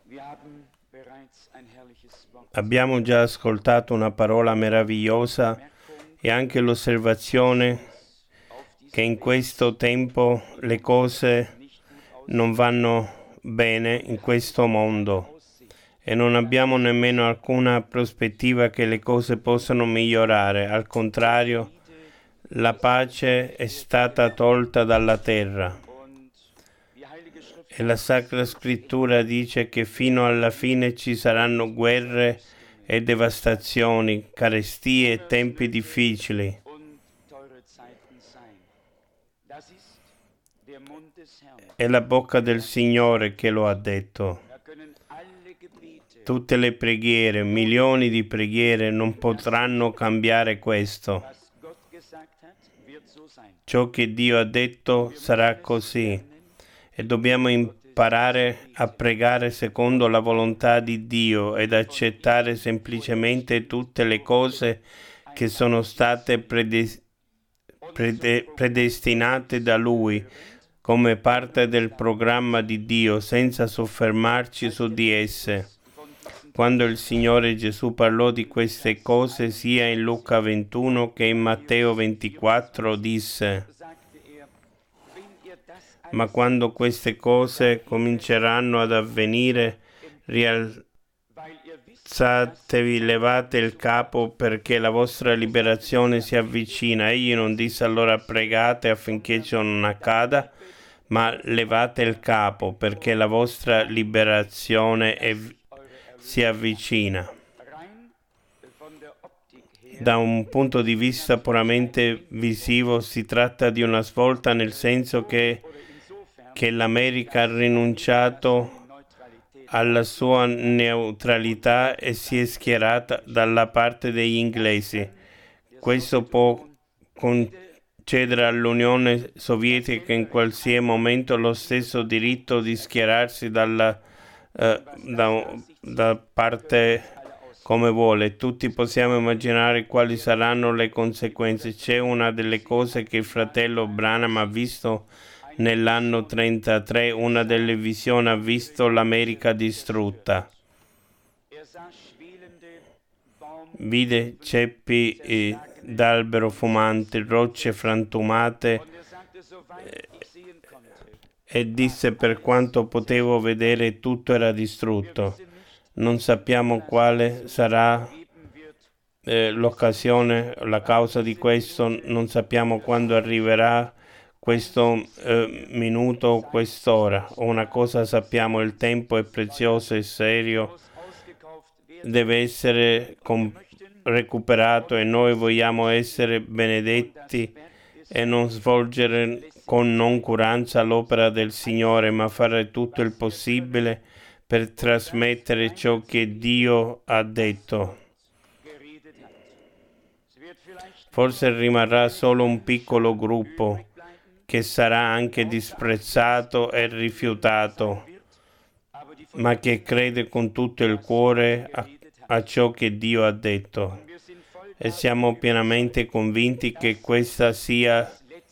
Abbiamo già ascoltato una parola meravigliosa e anche l'osservazione che in questo tempo le cose non vanno bene in questo mondo e non abbiamo nemmeno alcuna prospettiva che le cose possano migliorare. Al contrario, la pace è stata tolta dalla terra. E la Sacra Scrittura dice che fino alla fine ci saranno guerre e devastazioni, carestie e tempi difficili. È la bocca del Signore che lo ha detto. Tutte le preghiere, milioni di preghiere non potranno cambiare questo. Ciò che Dio ha detto sarà così. E dobbiamo imparare a pregare secondo la volontà di Dio ed accettare semplicemente tutte le cose che sono state predestinate da Lui come parte del programma di Dio, senza soffermarci su di esse. Quando il Signore Gesù parlò di queste cose sia in Luca 21 che in Matteo 24 disse: ma quando queste cose cominceranno ad avvenire, rialzatevi, levate il capo perché la vostra liberazione si avvicina. Egli non disse allora pregate affinché ciò non accada, ma levate il capo perché la vostra liberazione si avvicina. Da un punto di vista puramente visivo si tratta di una svolta, nel senso che l'America ha rinunciato alla sua neutralità e si è schierata dalla parte degli inglesi. Questo può concedere all'Unione Sovietica in qualsiasi momento lo stesso diritto di schierarsi da parte come vuole. Tutti possiamo immaginare quali saranno le conseguenze. C'è una delle cose che il fratello Branham ha visto nell'anno 33, una delle visioni, ha visto l'America distrutta. Vide ceppi d'albero fumanti, rocce frantumate e disse: per quanto potevo vedere tutto era distrutto. Non sappiamo quale sarà l'occasione, la causa di questo, non sappiamo quando arriverà questo minuto, quest'ora. Una cosa sappiamo: il tempo è prezioso e serio, deve essere recuperato e noi vogliamo essere benedetti e non svolgere con noncuranza l'opera del Signore, ma fare tutto il possibile per trasmettere ciò che Dio ha detto. Forse rimarrà solo un piccolo gruppo che sarà anche disprezzato e rifiutato, ma che crede con tutto il cuore a ciò che Dio ha detto. E siamo pienamente convinti che questa sia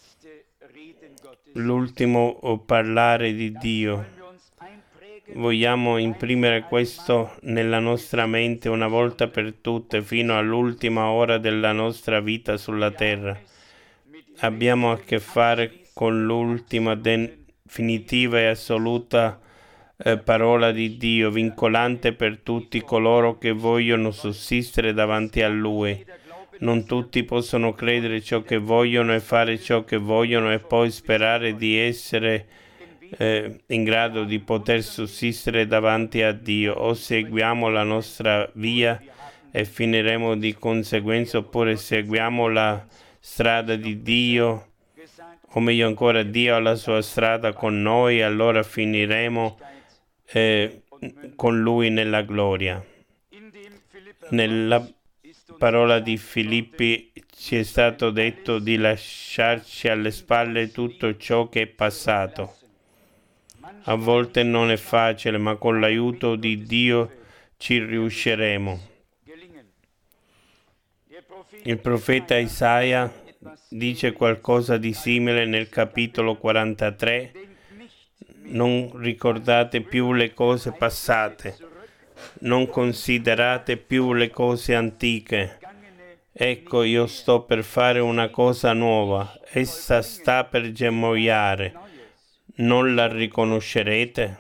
l'ultimo parlare di Dio. Vogliamo imprimere questo nella nostra mente una volta per tutte, fino all'ultima ora della nostra vita sulla terra. Abbiamo a che fare con l'ultima, definitiva e assoluta parola di Dio, vincolante per tutti coloro che vogliono sussistere davanti a Lui. Non tutti possono credere ciò che vogliono e fare ciò che vogliono e poi sperare di essere in grado di poter sussistere davanti a Dio. O seguiamo la nostra via e finiremo di conseguenza, oppure seguiamo la strada di Dio, o meglio ancora Dio ha la sua strada con noi, allora finiremo con Lui nella gloria. Nella parola di Filippi ci è stato detto di lasciarci alle spalle tutto ciò che è passato. A volte non è facile, ma con l'aiuto di Dio ci riusciremo. Il profeta Isaia dice qualcosa di simile nel capitolo 43. non ricordate più le cose passate, non considerate più le cose antiche. Ecco, io sto per fare una cosa nuova, essa sta per germogliare. Non la riconoscerete?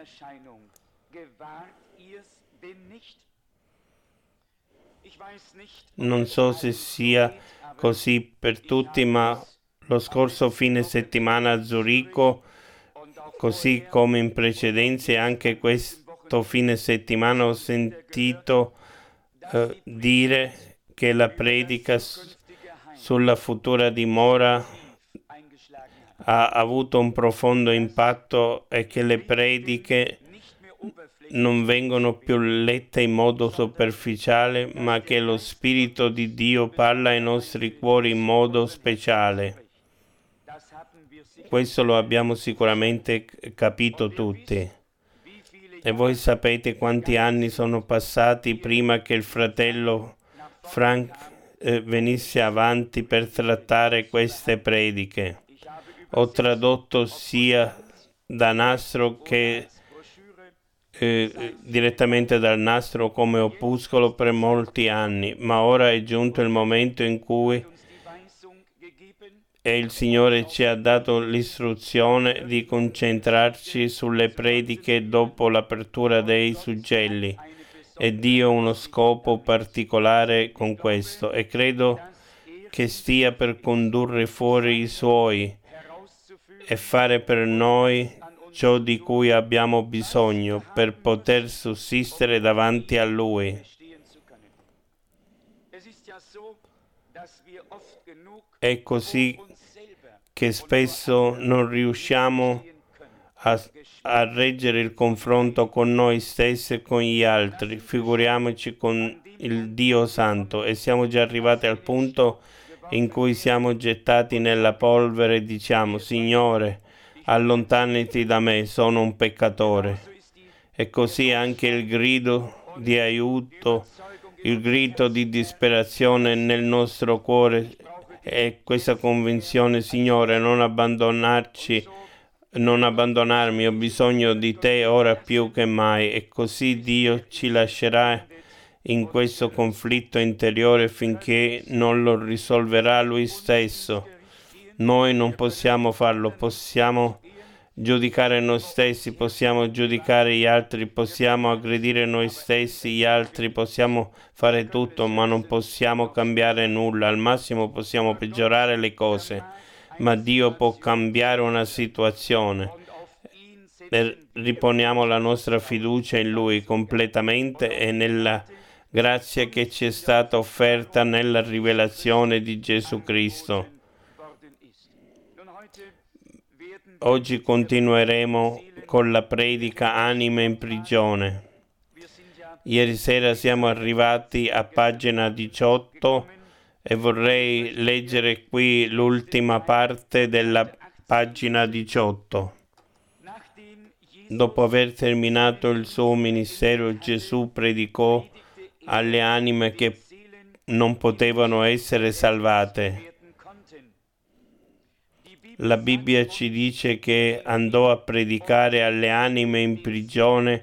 Non so se sia così per tutti, ma lo scorso fine settimana a Zurigo, così come in precedenza, e anche questo fine settimana ho sentito dire che la predica sulla futura dimora ha avuto un profondo impatto e che le prediche non vengono più lette in modo superficiale, ma che lo Spirito di Dio parla ai nostri cuori in modo speciale. Questo lo abbiamo sicuramente capito tutti. E voi sapete quanti anni sono passati prima che il fratello Frank venisse avanti per trattare queste prediche. Ho tradotto sia da nastro che direttamente dal nastro come opuscolo per molti anni, ma ora è giunto il momento in cui il Signore ci ha dato l'istruzione di concentrarci sulle prediche dopo l'apertura dei suggelli, e Dio ha uno scopo particolare con questo, e credo che stia per condurre fuori i Suoi e fare per noi ciò di cui abbiamo bisogno per poter sussistere davanti a Lui. È così che spesso non riusciamo a reggere il confronto con noi stessi e con gli altri, figuriamoci con il Dio Santo, e siamo già arrivati al punto in cui siamo gettati nella polvere e diciamo: Signore, allontanati da me, sono un peccatore. E così anche il grido di aiuto, il grido di disperazione nel nostro cuore è questa convinzione: Signore, non abbandonarmi, ho bisogno di te ora più che mai. E così Dio ci lascerà in questo conflitto interiore finché non lo risolverà Lui stesso. Noi non possiamo farlo, possiamo giudicare noi stessi, possiamo giudicare gli altri, possiamo aggredire noi stessi, gli altri, possiamo fare tutto, ma non possiamo cambiare nulla. Al massimo possiamo peggiorare le cose, ma Dio può cambiare una situazione. E riponiamo la nostra fiducia in Lui completamente e nella grazia che ci è stata offerta nella rivelazione di Gesù Cristo. Oggi continueremo con la predica Anime in prigione. Ieri sera siamo arrivati a pagina 18 e vorrei leggere qui l'ultima parte della pagina 18. Dopo aver terminato il suo ministero, Gesù predicò alle anime che non potevano essere salvate. La Bibbia ci dice che andò a predicare alle anime in prigione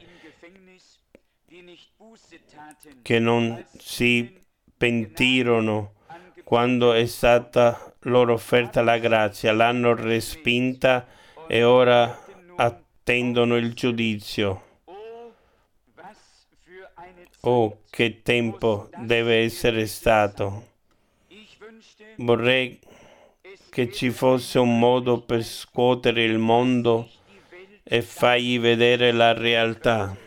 che non si pentirono quando è stata loro offerta la grazia, l'hanno respinta e ora attendono il giudizio. Oh, che tempo deve essere stato! Vorrei che ci fosse un modo per scuotere il mondo e fargli vedere la realtà.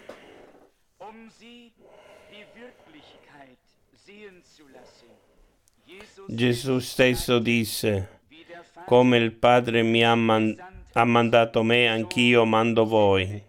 Gesù stesso disse: come il Padre mi ha mandato me, anch'io mando voi.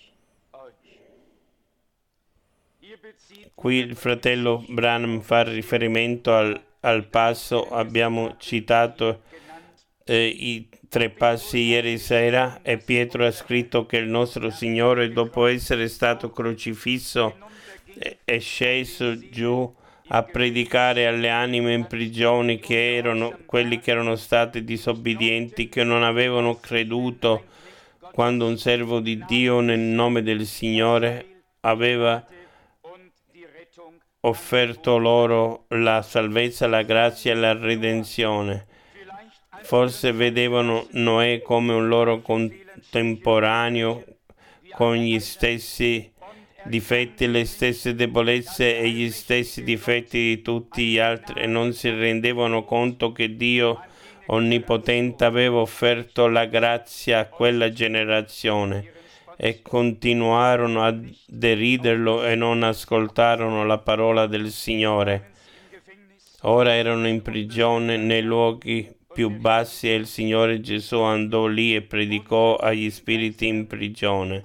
Qui il fratello Branham fa riferimento al passo, abbiamo citato i 3 passi ieri sera, e Pietro ha scritto che il nostro Signore, dopo essere stato crocifisso, è sceso giù a predicare alle anime in prigione, quelli che erano stati disobbedienti, che non avevano creduto quando un servo di Dio nel nome del Signore aveva offerto loro la salvezza, la grazia e la redenzione. Forse vedevano Noè come un loro contemporaneo con gli stessi difetti, le stesse debolezze e gli stessi difetti di tutti gli altri e non si rendevano conto che Dio Onnipotente aveva offerto la grazia a quella generazione e continuarono a deriderlo e non ascoltarono la parola del Signore. Ora erano in prigione nei luoghi più bassi e il Signore Gesù andò lì e predicò agli spiriti in prigione.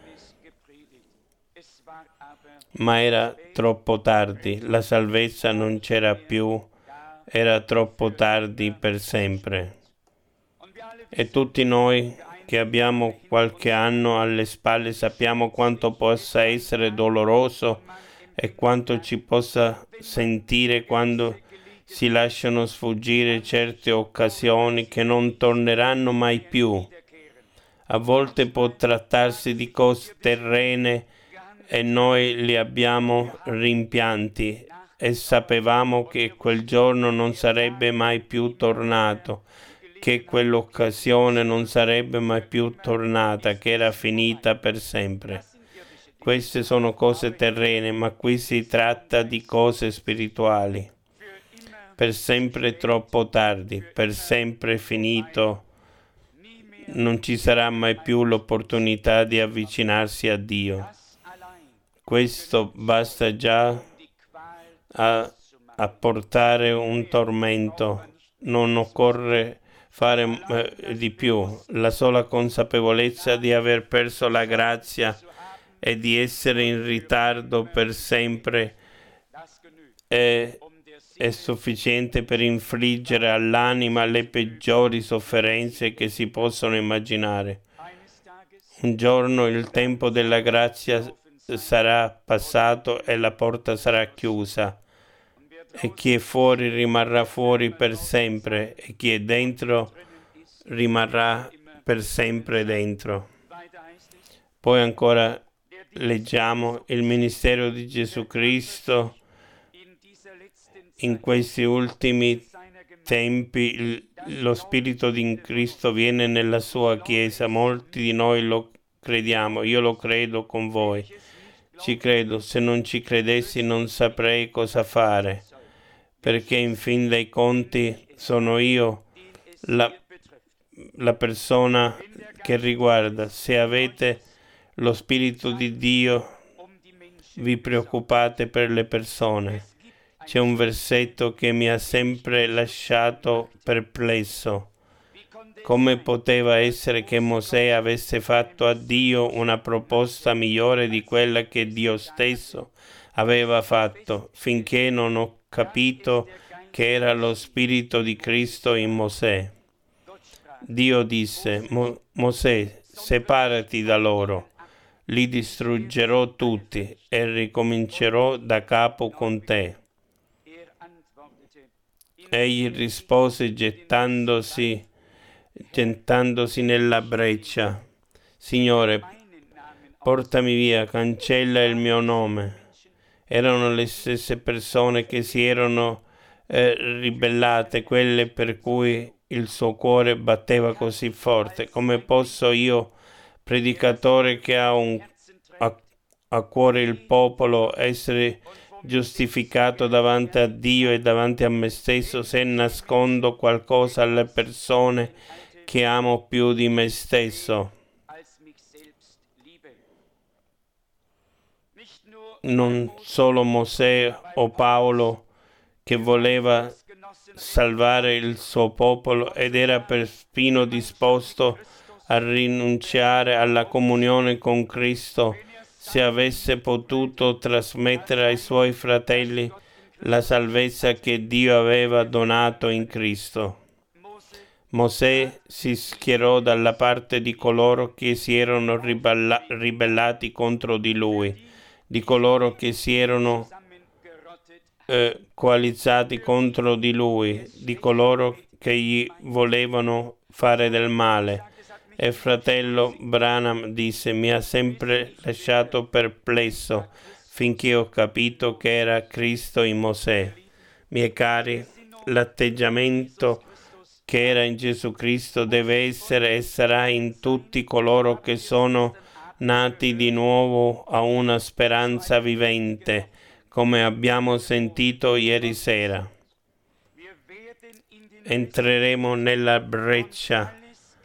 Ma era troppo tardi, la salvezza non c'era più, era troppo tardi per sempre. E tutti noi che abbiamo qualche anno alle spalle sappiamo quanto possa essere doloroso e quanto ci possa sentire quando si lasciano sfuggire certe occasioni che non torneranno mai più. A volte può trattarsi di cose terrene e noi li abbiamo rimpianti e sapevamo che quel giorno non sarebbe mai più tornato, che quell'occasione non sarebbe mai più tornata, che era finita per sempre. Queste sono cose terrene, ma qui si tratta di cose spirituali. Per sempre troppo tardi, per sempre finito, non ci sarà mai più l'opportunità di avvicinarsi a Dio. Questo basta già a portare un tormento. Non occorre fare di più. La sola consapevolezza di aver perso la grazia e di essere in ritardo per sempre è sufficiente per infliggere all'anima le peggiori sofferenze che si possono immaginare. Un giorno il tempo della grazia sarà passato e la porta sarà chiusa, e chi è fuori rimarrà fuori per sempre, e chi è dentro rimarrà per sempre dentro. Poi ancora leggiamo il ministero di Gesù Cristo. In questi ultimi tempi lo Spirito di Cristo viene nella sua Chiesa. Molti di noi lo crediamo, io lo credo con voi. Ci credo, se non ci credessi non saprei cosa fare, perché in fin dei conti sono io la persona che riguarda. Se avete lo Spirito di Dio, vi preoccupate per le persone. C'è un versetto che mi ha sempre lasciato perplesso. Come poteva essere che Mosè avesse fatto a Dio una proposta migliore di quella che Dio stesso aveva fatto, finché non ho capito che era lo Spirito di Cristo in Mosè. Dio disse: Mosè, separati da loro, li distruggerò tutti e ricomincerò da capo con te. Egli rispose gettandosi nella breccia: Signore, portami via, cancella il mio nome. Erano le stesse persone che si erano ribellate, quelle per cui il suo cuore batteva così forte. Come posso io, predicatore che ha a cuore il popolo, essere giustificato davanti a Dio e davanti a me stesso se nascondo qualcosa alle persone che amo più di me stesso? Non solo Mosè o Paolo, che voleva salvare il suo popolo ed era perfino disposto a rinunciare alla comunione con Cristo se avesse potuto trasmettere ai suoi fratelli la salvezza che Dio aveva donato in Cristo. Mosè si schierò dalla parte di coloro che si erano ribellati contro di lui, di coloro che si erano coalizzati contro di lui, di coloro che gli volevano fare del male. E fratello Branham disse: mi ha sempre lasciato perplesso finché ho capito che era Cristo in Mosè. Miei cari, l'atteggiamento che era in Gesù Cristo deve essere e sarà in tutti coloro che sono nati di nuovo a una speranza vivente, come abbiamo sentito ieri sera. Entreremo nella breccia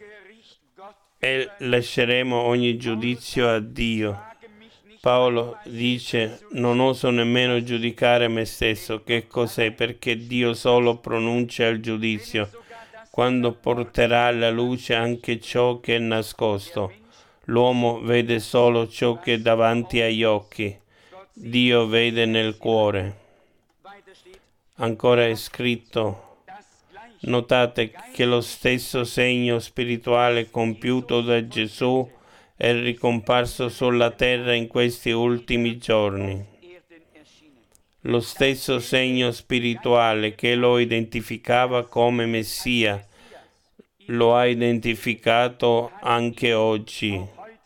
e lasceremo ogni giudizio a Dio. Paolo dice: non oso nemmeno giudicare me stesso. Che cos'è? Perché Dio solo pronuncia il giudizio, quando porterà alla luce anche ciò che è nascosto. L'uomo vede solo ciò che è davanti agli occhi. Dio vede nel cuore. Ancora è scritto. Notate che lo stesso segno spirituale compiuto da Gesù è ricomparso sulla terra in questi ultimi giorni. Lo stesso segno spirituale che lo identificava come Messia lo ha identificato anche oggi.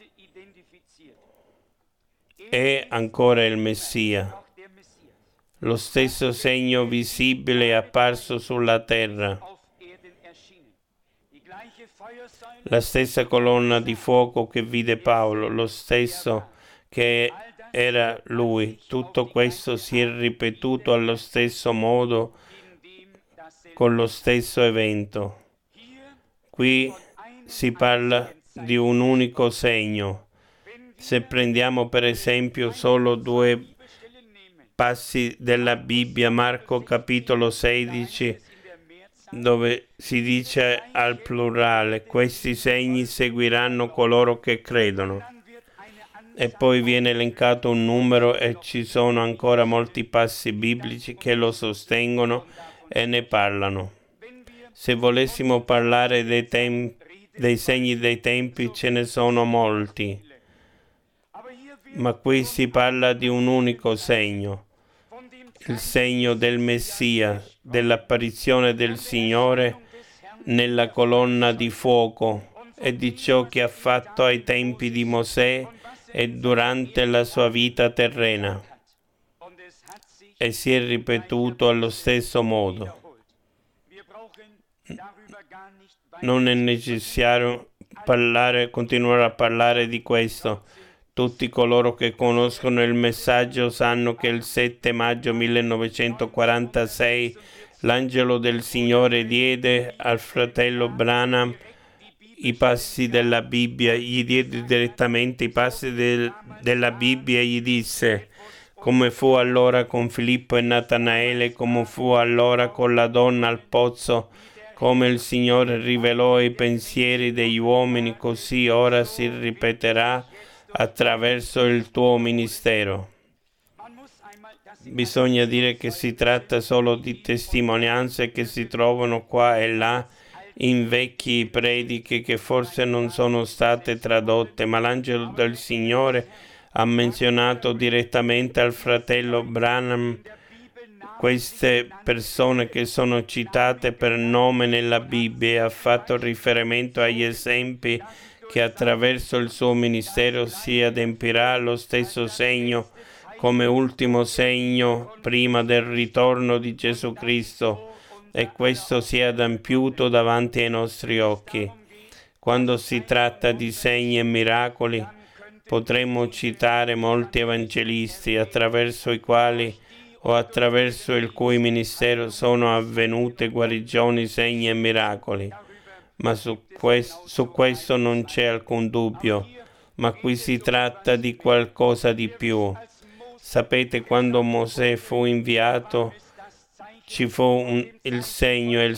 È ancora il Messia. Lo stesso segno visibile è apparso sulla terra. La stessa colonna di fuoco che vide Paolo, lo stesso che era lui. Tutto questo si è ripetuto allo stesso modo, con lo stesso evento. Qui si parla di un unico segno. Se prendiamo per esempio solo 2 passi della Bibbia, Marco capitolo 16, dove si dice al plurale: questi segni seguiranno coloro che credono. E poi viene elencato un numero e ci sono ancora molti passi biblici che lo sostengono e ne parlano. Se volessimo parlare dei segni dei tempi, ce ne sono molti, ma qui si parla di un unico segno, il segno del Messia, dell'apparizione del Signore nella colonna di fuoco e di ciò che ha fatto ai tempi di Mosè e durante la sua vita terrena, e si è ripetuto allo stesso modo. Non è necessario continuare a parlare di questo. Tutti coloro che conoscono il messaggio sanno che il 7 maggio 1946 l'angelo del Signore diede al fratello Branham i passi della Bibbia, gli diede direttamente i passi della Bibbia e gli disse: come fu allora con Filippo e Natanaele, come fu allora con la donna al pozzo, come il Signore rivelò i pensieri degli uomini, così ora si ripeterà attraverso il tuo ministero. Bisogna dire che si tratta solo di testimonianze che si trovano qua e là in vecchie prediche che forse non sono state tradotte, ma l'angelo del Signore ha menzionato direttamente al fratello Branham queste persone che sono citate per nome nella Bibbia e ha fatto riferimento agli esempi che attraverso il suo ministero si adempirà lo stesso segno come ultimo segno prima del ritorno di Gesù Cristo, e questo si è adempiuto davanti ai nostri occhi. Quando si tratta di segni e miracoli, potremmo citare molti evangelisti attraverso i quali o attraverso il cui ministero sono avvenute guarigioni, segni e miracoli. Ma su questo non c'è alcun dubbio, ma qui si tratta di qualcosa di più. Sapete, quando Mosè fu inviato, ci fu il segno, e il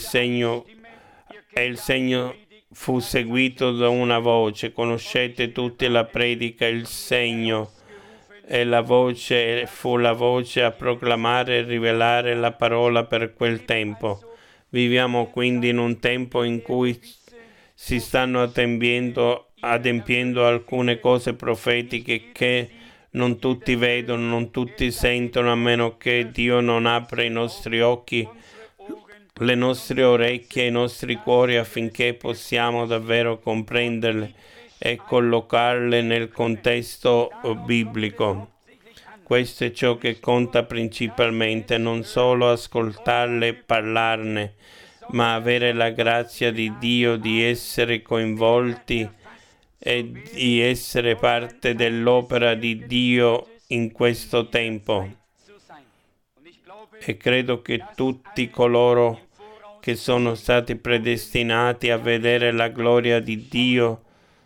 segno fu seguito da una voce. Conoscete tutti la predica, il segno, e la voce fu la voce a proclamare e rivelare la parola per quel tempo. Viviamo quindi in un tempo in cui si stanno adempiendo alcune cose profetiche che non tutti vedono, non tutti sentono, a meno che Dio non apra i nostri occhi le nostre orecchie e i nostri cuori affinché possiamo davvero comprenderle e collocarle nel contesto biblico. Questo è ciò che conta principalmente, non solo ascoltarle e parlarne, ma avere la grazia di Dio di essere coinvolti e di essere parte dell'opera di Dio in questo tempo. E credo che tutti coloro che sono stati predestinati a vedere la gloria di Dio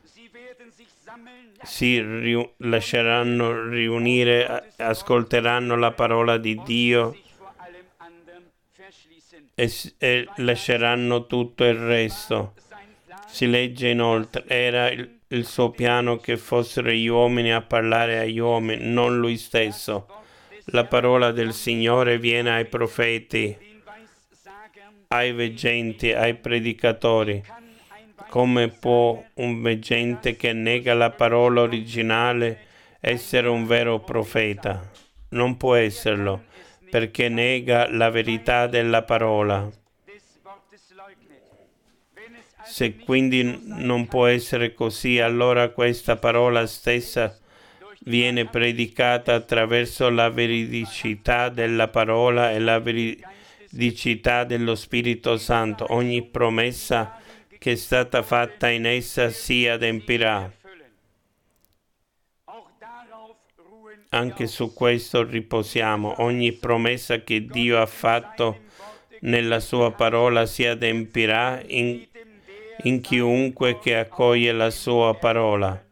si lasceranno riunire, ascolteranno la parola di Dio e lasceranno tutto il resto. Si legge inoltre, era il suo piano che fossero gli uomini a parlare agli uomini, non lui stesso. La parola del Signore viene ai profeti, ai veggenti, ai predicatori. Come può un veggente che nega la parola originale essere un vero profeta? Non può esserlo, perché nega la verità della parola. Se quindi non può essere così, allora questa parola stessa viene predicata attraverso la veridicità della parola e la veridicità dello Spirito Santo. Ogni promessa che è stata fatta in essa si adempirà. Anche su questo riposiamo. Ogni promessa che Dio ha fatto nella sua parola si adempirà in chiunque che accoglie la sua parola.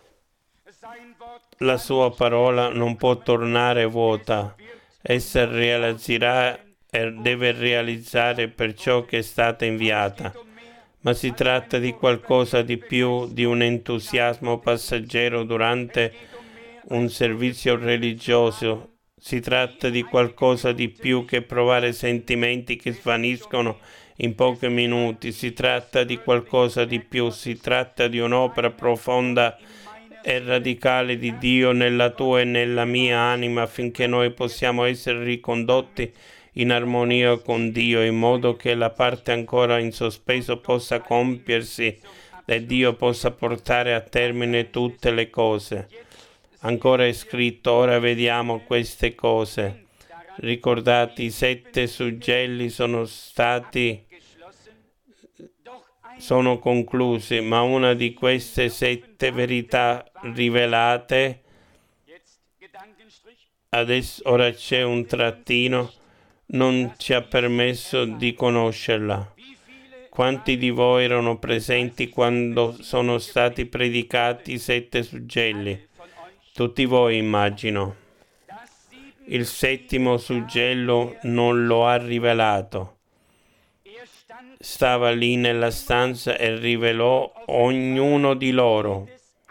La sua parola non può tornare vuota. Essa realizzerà e deve realizzare per ciò che è stata inviata. Ma si tratta di qualcosa di più di un entusiasmo passeggero durante un servizio religioso. Si tratta di qualcosa di più che provare sentimenti che svaniscono in pochi minuti. Si tratta di qualcosa di più. Si tratta di un'opera profonda e radicale di Dio nella tua e nella mia anima, affinché noi possiamo essere ricondotti in armonia con Dio, in modo che la parte ancora in sospeso possa compiersi e Dio possa portare a termine tutte le cose. Ancora è scritto, ora vediamo queste cose. Ricordate, i 7 suggelli sono conclusi, ma una di queste 7 verità rivelate, adesso ora c'è un trattino, non ci ha permesso di conoscerla. Quanti di voi erano presenti quando sono stati predicati i 7 suggelli? Tutti voi, immagino. Il 7° suggello non lo ha rivelato. Stava lì nella stanza e rivelò ognuno di loro.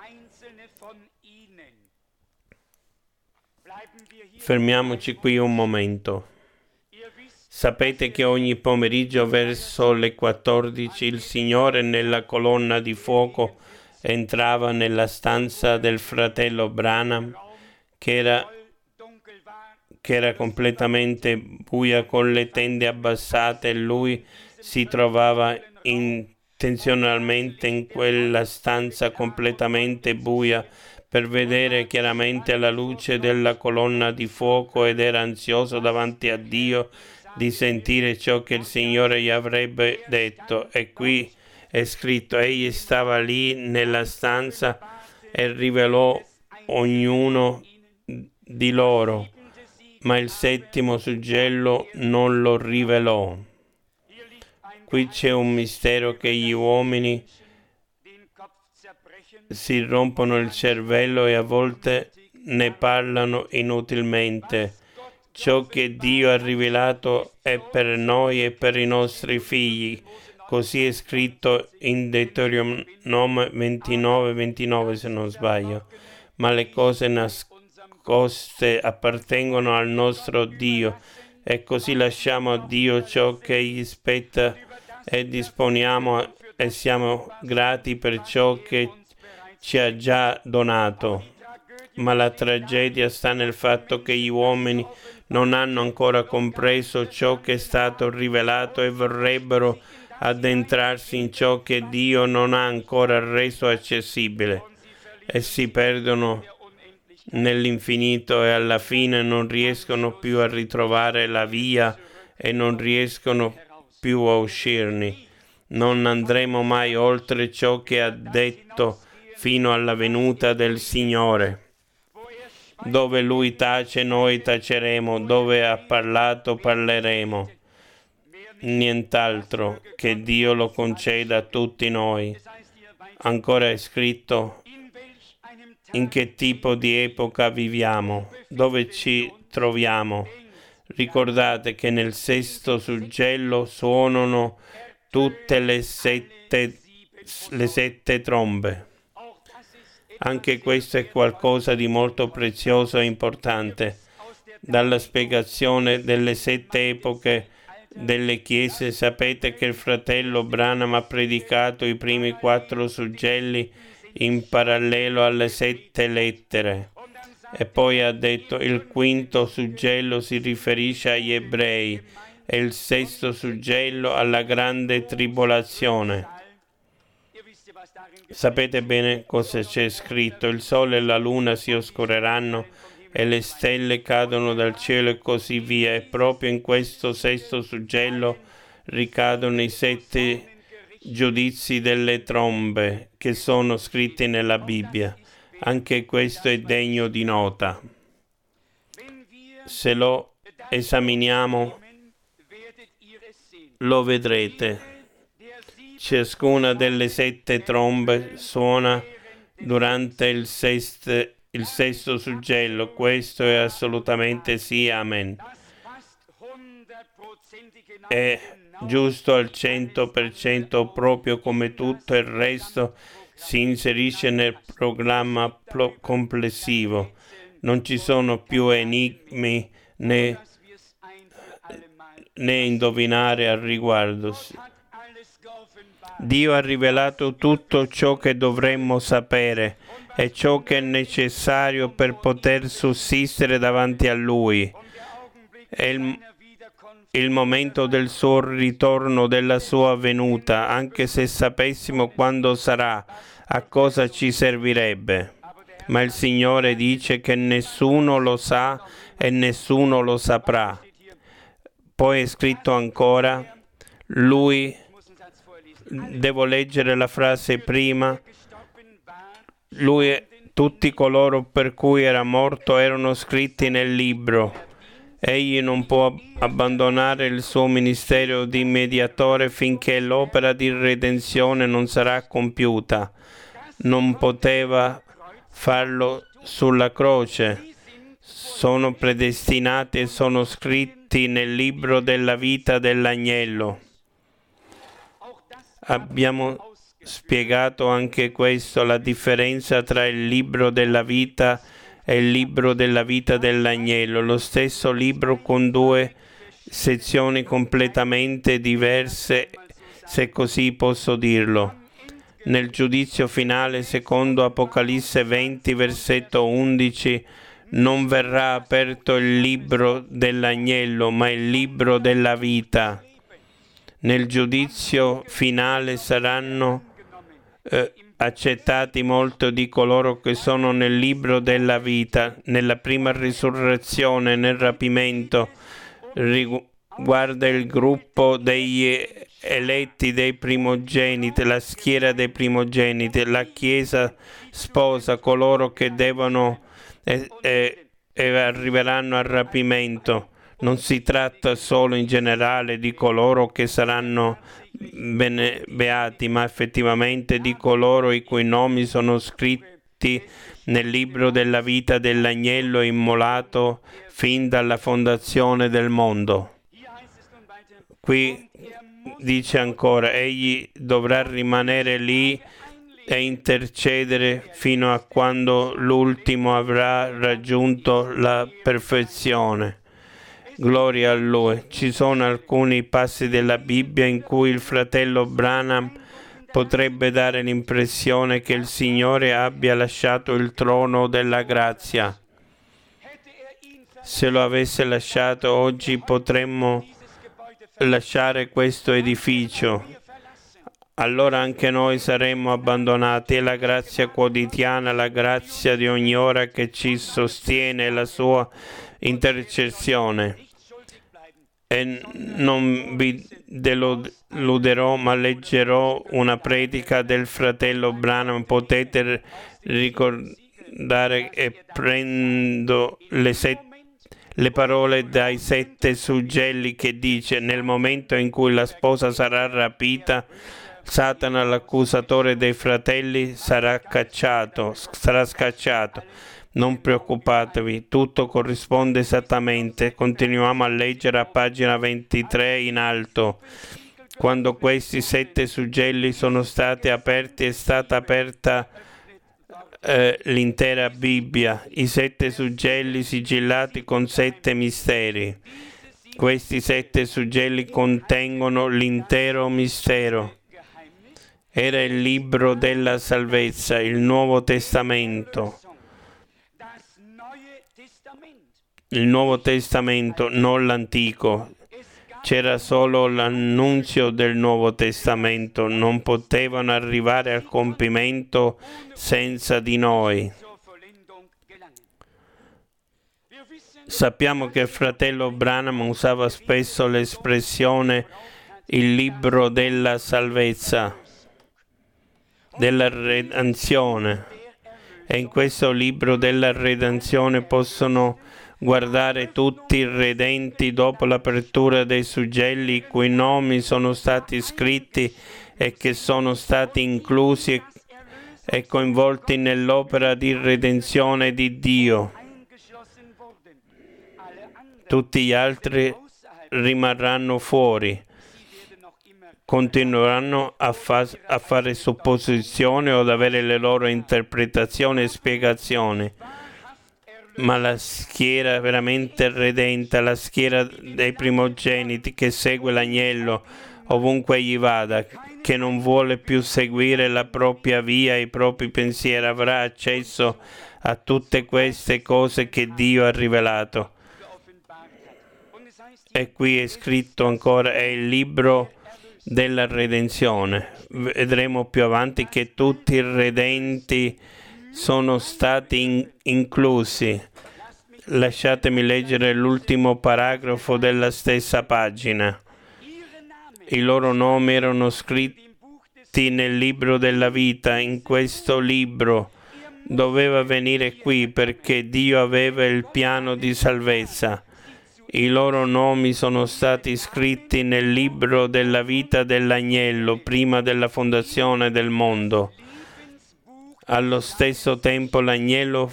Fermiamoci qui un momento. Sapete che ogni pomeriggio verso le 14 il Signore nella colonna di fuoco entrava nella stanza del fratello Branham, che era completamente buia con le tende abbassate, e lui si trovava intenzionalmente in quella stanza completamente buia per vedere chiaramente alla luce della colonna di fuoco, ed era ansioso davanti a Dio di sentire ciò che il Signore gli avrebbe detto. E qui è scritto, egli stava lì nella stanza e rivelò ognuno di loro, ma il 7° suggello non lo rivelò. Qui c'è un mistero che gli uomini si rompono il cervello e a volte ne parlano inutilmente. Ciò che Dio ha rivelato è per noi e per i nostri figli. Così è scritto in Deuteronomio 29, se non sbaglio. Ma le cose nascoste appartengono al nostro Dio, e così lasciamo a Dio ciò che gli spetta e disponiamo e siamo grati per ciò che ci ha già donato. Ma la tragedia sta nel fatto che gli uomini non hanno ancora compreso ciò che è stato rivelato e vorrebbero addentrarsi in ciò che Dio non ha ancora reso accessibile e si perdono nell'infinito e alla fine non riescono più a ritrovare la via e non riescono più a uscirne. Non andremo mai oltre ciò che ha detto fino alla venuta del Signore. Dove Lui tace, noi taceremo, dove ha parlato, parleremo. Nient'altro, che Dio lo conceda a tutti noi. Ancora è scritto in che tipo di epoca viviamo, dove ci troviamo. Ricordate che nel sesto suggello suonano tutte le sette trombe. Anche questo è qualcosa di molto prezioso e importante. Dalla spiegazione delle 7 epoche delle chiese sapete che il fratello Branham ha predicato i primi 4 suggelli in parallelo alle 7 lettere e poi ha detto il quinto suggello si riferisce agli ebrei e il sesto suggello alla grande tribolazione. Sapete bene cosa c'è scritto: il sole e la luna si oscureranno e le stelle cadono dal cielo e così via. E proprio in questo sesto suggello ricadono i 7 giudizi delle trombe che sono scritti nella Bibbia. Anche questo è degno di nota. Se lo esaminiamo, lo vedrete. Ciascuna delle 7 trombe suona durante il sesto suggello. Questo è assolutamente sì, amen. È giusto al 100%, proprio come tutto il resto si inserisce nel programma complessivo. Non ci sono più enigmi né indovinare al riguardo. Dio ha rivelato tutto ciò che dovremmo sapere e ciò che è necessario per poter sussistere davanti a Lui. È il momento del suo ritorno, della sua venuta, anche se sapessimo quando sarà, a cosa ci servirebbe. Ma il Signore dice che nessuno lo sa e nessuno lo saprà. Poi è scritto ancora, Lui, devo leggere la frase prima, Lui, tutti coloro per cui era morto erano scritti nel libro. Egli non può abbandonare il suo ministero di mediatore finché l'opera di redenzione non sarà compiuta. Non poteva farlo sulla croce. Sono predestinati e sono scritti nel libro della vita dell'agnello. Abbiamo spiegato anche questo, la differenza tra il libro della vita e il libro della vita dell'agnello, lo stesso libro con 2 sezioni completamente diverse, se così posso dirlo. Nel giudizio finale, secondo Apocalisse 20, versetto 11, non verrà aperto il libro dell'agnello, ma il libro della vita. Nel giudizio finale saranno accettati molti di coloro che sono nel libro della vita. Nella prima risurrezione, nel rapimento, riguarda il gruppo degli eletti dei primogeniti, la schiera dei primogeniti, la Chiesa sposa, coloro che devono e arriveranno al rapimento. Non si tratta solo in generale di coloro che saranno beati, ma effettivamente di coloro i cui nomi sono scritti nel libro della vita dell'agnello immolato fin dalla fondazione del mondo. Qui dice ancora, egli dovrà rimanere lì e intercedere fino a quando l'ultimo avrà raggiunto la perfezione. Gloria a Lui. Ci sono alcuni passi della Bibbia in cui il fratello Branham potrebbe dare l'impressione che il Signore abbia lasciato il trono della grazia. Se lo avesse lasciato, oggi potremmo lasciare questo edificio. Allora anche noi saremmo abbandonati. È la grazia quotidiana, la grazia di ogni ora che ci sostiene, la sua intercessione. E non vi deluderò, ma leggerò una predica del fratello Branham. Potete ricordare e prendo le parole dai 7 suggelli che dice: nel momento in cui la sposa sarà rapita, Satana, l'accusatore dei fratelli, sarà scacciato. Non preoccupatevi, tutto corrisponde esattamente. Continuiamo a leggere a pagina 23 in alto. Quando questi 7 suggelli sono stati aperti, è stata aperta l'intera Bibbia, i 7 suggelli sigillati con 7 misteri. Questi 7 suggelli contengono l'intero mistero. Era il libro della salvezza, il Nuovo Testamento. Il Nuovo Testamento, non l'Antico. C'era solo l'annunzio del Nuovo Testamento, non potevano arrivare al compimento senza di noi. Sappiamo che il fratello Branham usava spesso l'espressione il libro della salvezza, della redenzione, e in questo libro della redenzione possono guardare tutti i redenti dopo l'apertura dei suggelli, i cui nomi sono stati scritti e che sono stati inclusi e coinvolti nell'opera di redenzione di Dio. Tutti gli altri rimarranno fuori, continueranno a fare supposizioni o ad avere le loro interpretazioni e spiegazioni. Ma la schiera veramente redenta, la schiera dei primogeniti che segue l'agnello ovunque egli vada, che non vuole più seguire la propria via, i propri pensieri, avrà accesso a tutte queste cose che Dio ha rivelato. E qui è scritto ancora, è il libro della redenzione. Vedremo più avanti che tutti i redenti sono stati inclusi. Lasciatemi leggere l'ultimo paragrafo della stessa pagina. I loro nomi erano scritti nel libro della vita. In questo libro doveva venire qui perché Dio aveva il piano di salvezza. I loro nomi sono stati scritti nel libro della vita dell'agnello prima della fondazione del mondo. Allo stesso tempo l'agnello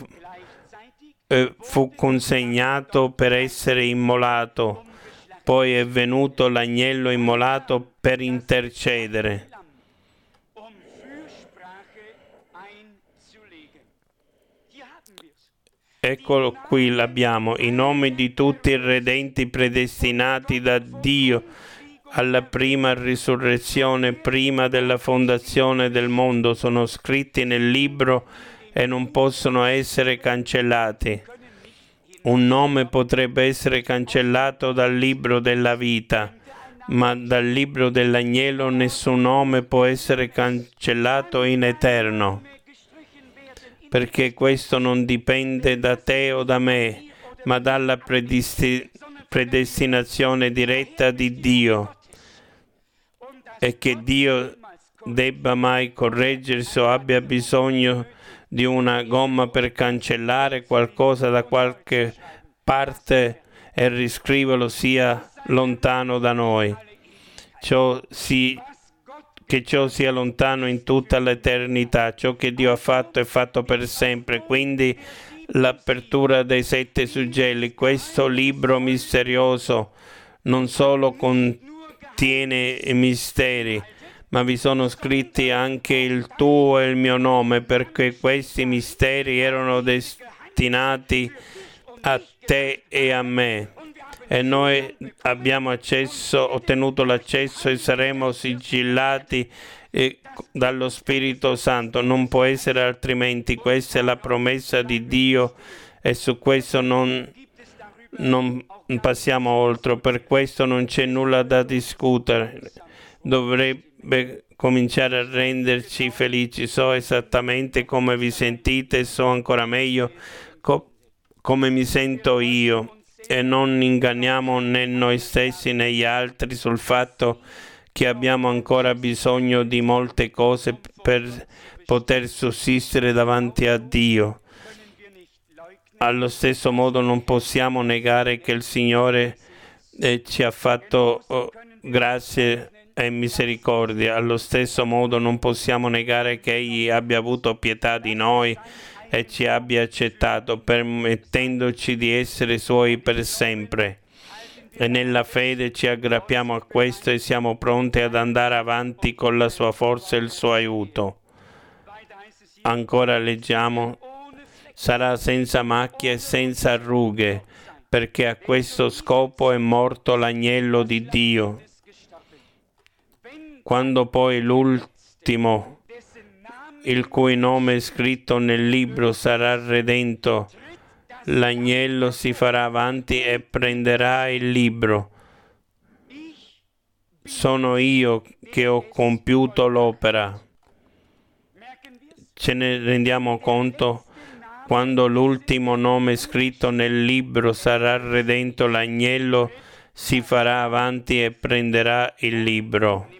fu consegnato per essere immolato, poi è venuto l'agnello immolato per intercedere. Eccolo qui, l'abbiamo, i nomi di tutti i redenti predestinati da Dio alla prima risurrezione, prima della fondazione del mondo, sono scritti nel libro e non possono essere cancellati. Un nome potrebbe essere cancellato dal libro della vita, ma dal libro dell'agnello nessun nome può essere cancellato in eterno, perché questo non dipende da te o da me, ma dalla predestinazione diretta di Dio. E che Dio debba mai correggersi o abbia bisogno di una gomma per cancellare qualcosa da qualche parte e riscriverlo sia lontano da noi. Che ciò sia lontano in tutta l'eternità. Ciò che Dio ha fatto è fatto per sempre. Quindi l'apertura dei 7 suggelli, questo libro misterioso, non solo contiene i misteri, ma vi sono scritti anche il tuo e il mio nome, perché questi misteri erano destinati a te e a me. E noi abbiamo ottenuto l'accesso e saremo sigillati dallo Spirito Santo. Non può essere altrimenti. Questa è la promessa di Dio e su questo non non passiamo oltre, per questo non c'è nulla da discutere. Dovrebbe cominciare a renderci felici. So esattamente come vi sentite, so ancora meglio come mi sento io, e non inganniamo né noi stessi né gli altri sul fatto che abbiamo ancora bisogno di molte cose per poter sussistere davanti a Dio. Allo stesso modo non possiamo negare che il Signore ci ha fatto grazie e misericordia. Allo stesso modo non possiamo negare che Egli abbia avuto pietà di noi e ci abbia accettato, permettendoci di essere Suoi per sempre. E nella fede ci aggrappiamo a questo e siamo pronti ad andare avanti con la Sua forza e il Suo aiuto. Ancora leggiamo: sarà senza macchie e senza rughe, perché a questo scopo è morto l'agnello di Dio. Quando poi l'ultimo, il cui nome è scritto nel libro, sarà redento, l'agnello si farà avanti e prenderà il libro. Sono io che ho compiuto l'opera. Ce ne rendiamo conto? Quando l'ultimo nome scritto nel libro sarà redento, l'agnello si farà avanti e prenderà il libro.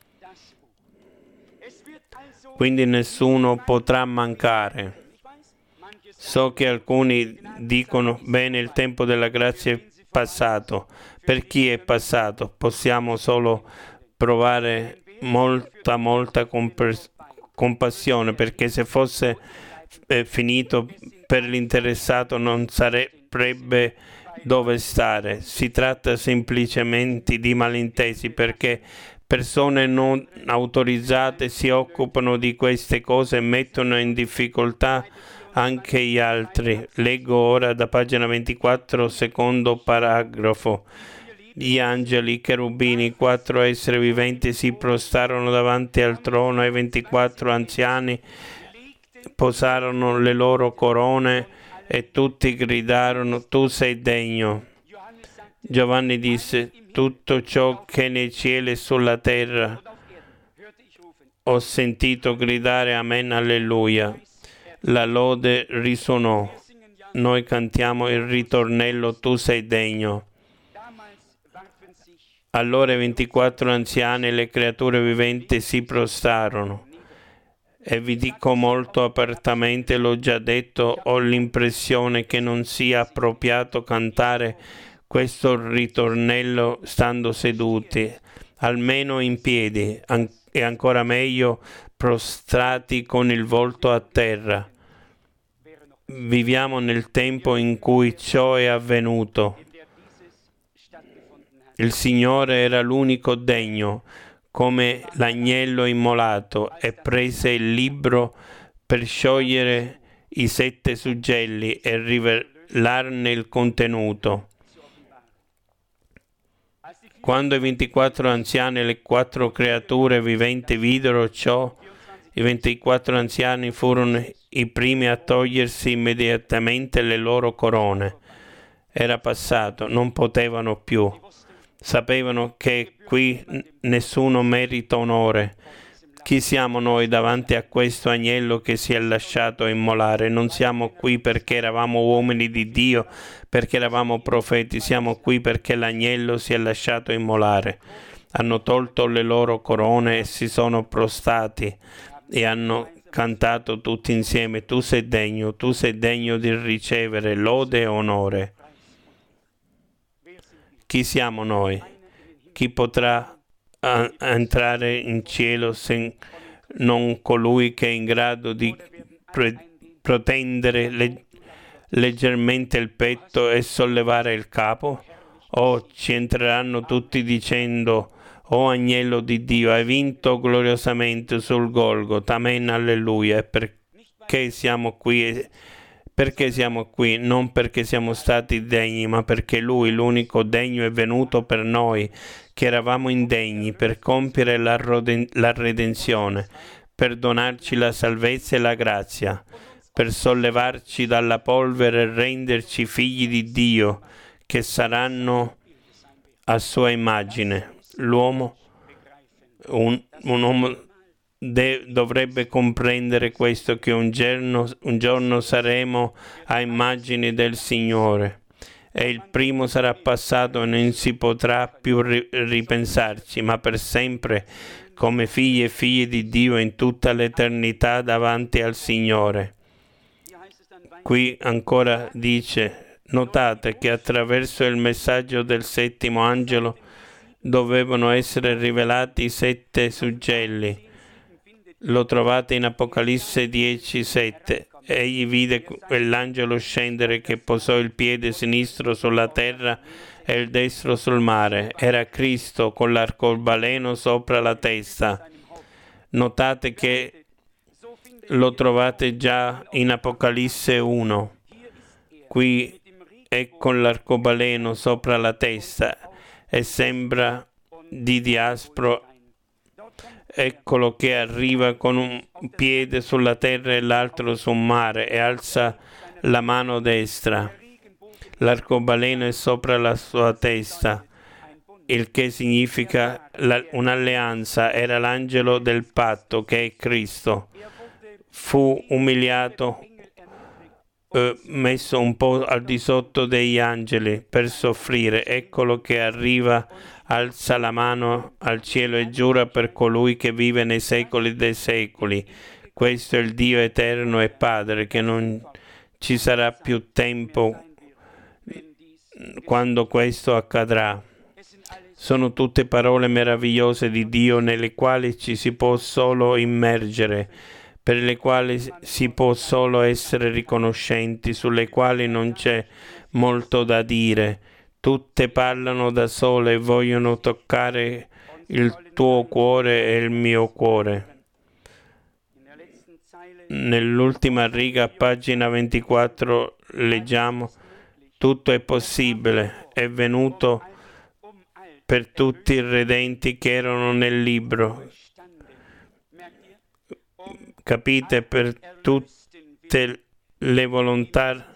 Quindi nessuno potrà mancare. So che alcuni dicono: bene, il tempo della grazia è passato. Per chi è passato? Possiamo solo provare molta compassione, perché se fosse finito per l'interessato non sarebbe dove stare. Si tratta semplicemente di malintesi, perché persone non autorizzate si occupano di queste cose e mettono in difficoltà anche gli altri. Leggo ora da pagina 24, secondo paragrafo. Gli angeli, i cherubini, i 4 esseri viventi si prostrarono davanti al trono e i 24 anziani posarono le loro corone e tutti gridarono: tu sei degno. Giovanni disse: tutto ciò che è nei cieli e sulla terra ho sentito gridare amen, alleluia. La lode risuonò. Noi cantiamo il ritornello: tu sei degno. Allora i 24 anziani e le creature viventi si prostrarono. E vi dico molto apertamente, l'ho già detto, ho l'impressione che non sia appropriato cantare questo ritornello stando seduti, almeno in piedi, e ancora meglio prostrati con il volto a terra. Viviamo nel tempo in cui ciò è avvenuto. Il Signore era l'unico degno, come l'agnello immolato, e prese il libro per sciogliere i 7 suggelli e rivelarne il contenuto. Quando i 24 anziani e le 4 creature viventi videro ciò, i 24 anziani furono i primi a togliersi immediatamente le loro corone. Era passato, non potevano più. Sapevano che qui nessuno merita onore. Chi siamo noi davanti a questo agnello che si è lasciato immolare? Non siamo qui perché eravamo uomini di Dio, perché eravamo profeti. Siamo qui perché l'agnello si è lasciato immolare. Hanno tolto le loro corone e si sono prostrati e hanno cantato tutti insieme: tu sei degno di ricevere lode e onore. Chi siamo noi? Chi potrà entrare in cielo se non colui che è in grado di protendere leggermente il petto e sollevare il capo? Ci entreranno tutti dicendo: o agnello di Dio, hai vinto gloriosamente sul Golgota, amen, alleluia. E perché siamo qui? Perché siamo qui? Non perché siamo stati degni, ma perché Lui, l'unico degno, è venuto per noi, che eravamo indegni, per compiere la redenzione, per donarci la salvezza e la grazia, per sollevarci dalla polvere e renderci figli di Dio, che saranno a sua immagine. L'uomo, un uomo dovrebbe comprendere questo, che un giorno saremo a immagine del Signore, e il primo sarà passato e non si potrà più ripensarci, ma per sempre come figli e figlie di Dio in tutta l'eternità davanti al Signore. Qui ancora dice: notate che attraverso il messaggio del settimo angelo dovevano essere rivelati i 7 suggelli. Lo trovate in Apocalisse 10:7. Egli vide quell'angelo scendere che posò il piede sinistro sulla terra e il destro sul mare. Era Cristo con l'arcobaleno sopra la testa. Notate che lo trovate già in Apocalisse 1. Qui è con l'arcobaleno sopra la testa e sembra di diaspro. Eccolo che arriva con un piede sulla terra e l'altro sul mare e alza la mano destra. L'arcobaleno è sopra la sua testa, il che significa un'alleanza. Era l'angelo del patto, che è Cristo. Fu umiliato, messo un po' al di sotto degli angeli per soffrire. Eccolo che arriva, alza la mano al cielo e giura per colui che vive nei secoli dei secoli. Questo è il Dio eterno e Padre, che non ci sarà più tempo quando questo accadrà. Sono tutte parole meravigliose di Dio nelle quali ci si può solo immergere, per le quali si può solo essere riconoscenti, sulle quali non c'è molto da dire. Tutte parlano da sole e vogliono toccare il tuo cuore e il mio cuore. Nell'ultima riga, a pagina 24, leggiamo: tutto è possibile, è venuto per tutti i redenti che erano nel libro. Capite? Per tutte le volontà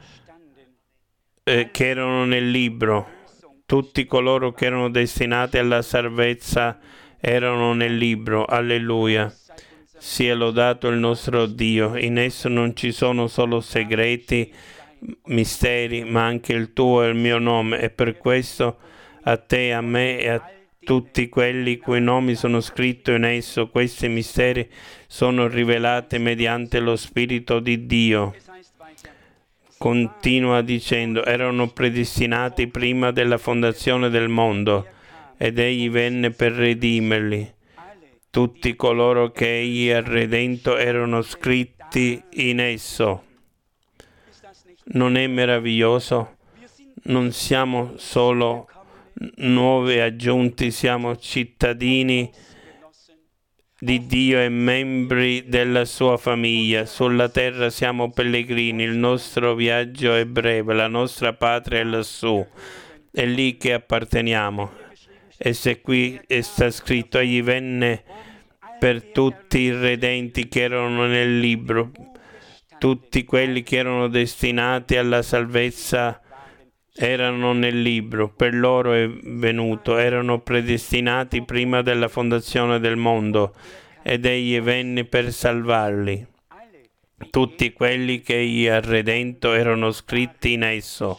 che erano nel libro. Tutti coloro che erano destinati alla salvezza erano nel libro. Alleluia. Sia lodato il nostro Dio. In esso non ci sono solo segreti, misteri, ma anche il tuo e il mio nome. E per questo a te, a me e a tutti quelli cui nomi sono scritti in esso, questi misteri sono rivelati mediante lo Spirito di Dio. Continua dicendo: erano predestinati prima della fondazione del mondo, ed egli venne per redimerli. Tutti coloro che egli ha redento erano scritti in esso. Non è meraviglioso? Non siamo solo nuovi aggiunti, siamo cittadini di Dio e membri della sua famiglia. Sulla terra siamo pellegrini, il nostro viaggio è breve, la nostra patria è lassù, è lì che apparteniamo. E se qui sta scritto: egli venne per tutti i redenti che erano nel libro, tutti quelli che erano destinati alla salvezza erano nel libro, per loro è venuto, erano predestinati prima della fondazione del mondo, ed egli venne per salvarli. Tutti quelli che egli ha redento erano scritti in esso.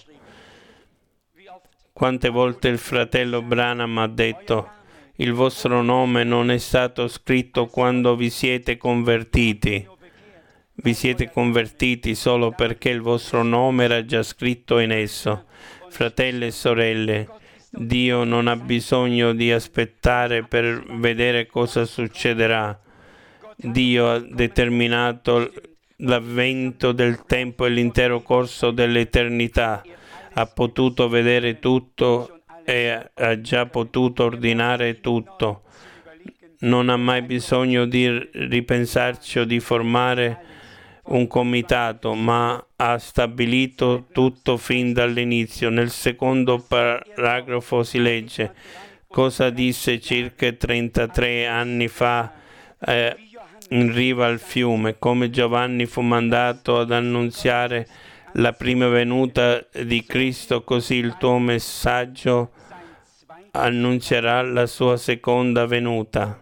Quante volte il fratello Branham ha detto: il vostro nome non è stato scritto quando vi siete convertiti. Vi siete convertiti solo perché il vostro nome era già scritto in esso. Fratelli e sorelle, Dio non ha bisogno di aspettare per vedere cosa succederà. Dio ha determinato l'avvento del tempo e l'intero corso dell'eternità. Ha potuto vedere tutto e ha già potuto ordinare tutto. Non ha mai bisogno di ripensarci o di formare un comitato, ma ha stabilito tutto fin dall'inizio. Nel secondo paragrafo si legge cosa disse circa 33 anni fa in riva al fiume, come Giovanni fu mandato ad annunziare la prima venuta di Cristo, così il tuo messaggio annunzierà la sua seconda venuta.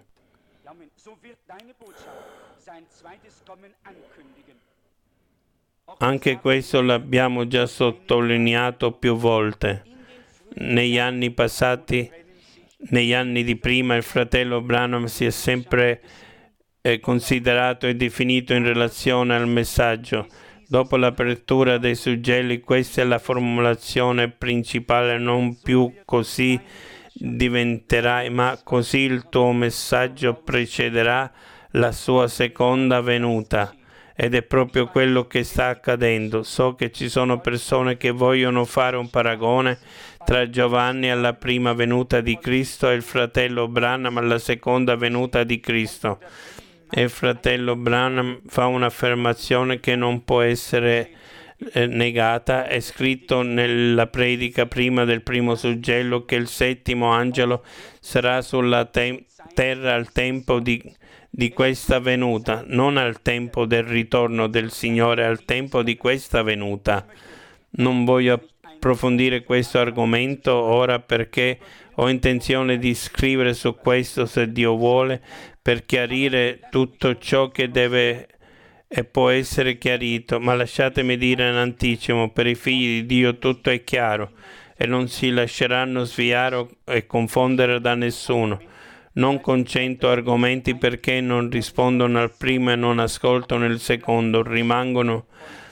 Anche questo l'abbiamo già sottolineato più volte. Negli anni passati, negli anni di prima, il fratello Branham si è sempre considerato e definito in relazione al messaggio. Dopo l'apertura dei suggelli, questa è la formulazione principale, non più così diventerai, ma così il tuo messaggio precederà la sua seconda venuta. Ed è proprio quello che sta accadendo. So che ci sono persone che vogliono fare un paragone tra Giovanni alla prima venuta di Cristo e il fratello Branham alla seconda venuta di Cristo. E il fratello Branham fa un'affermazione che non può essere negata. È scritto nella predica prima del primo suggello che il settimo angelo sarà sulla terra al tempo di questa venuta, non al tempo del ritorno del Signore, al tempo di questa venuta. Non voglio approfondire questo argomento ora perché ho intenzione di scrivere su questo, se Dio vuole, per chiarire tutto ciò che deve e può essere chiarito, ma lasciatemi dire in anticipo, per i figli di Dio tutto è chiaro e non si lasceranno sviare e confondere da nessuno. Non concentro argomenti perché non rispondono al primo e non ascoltano il secondo, rimangono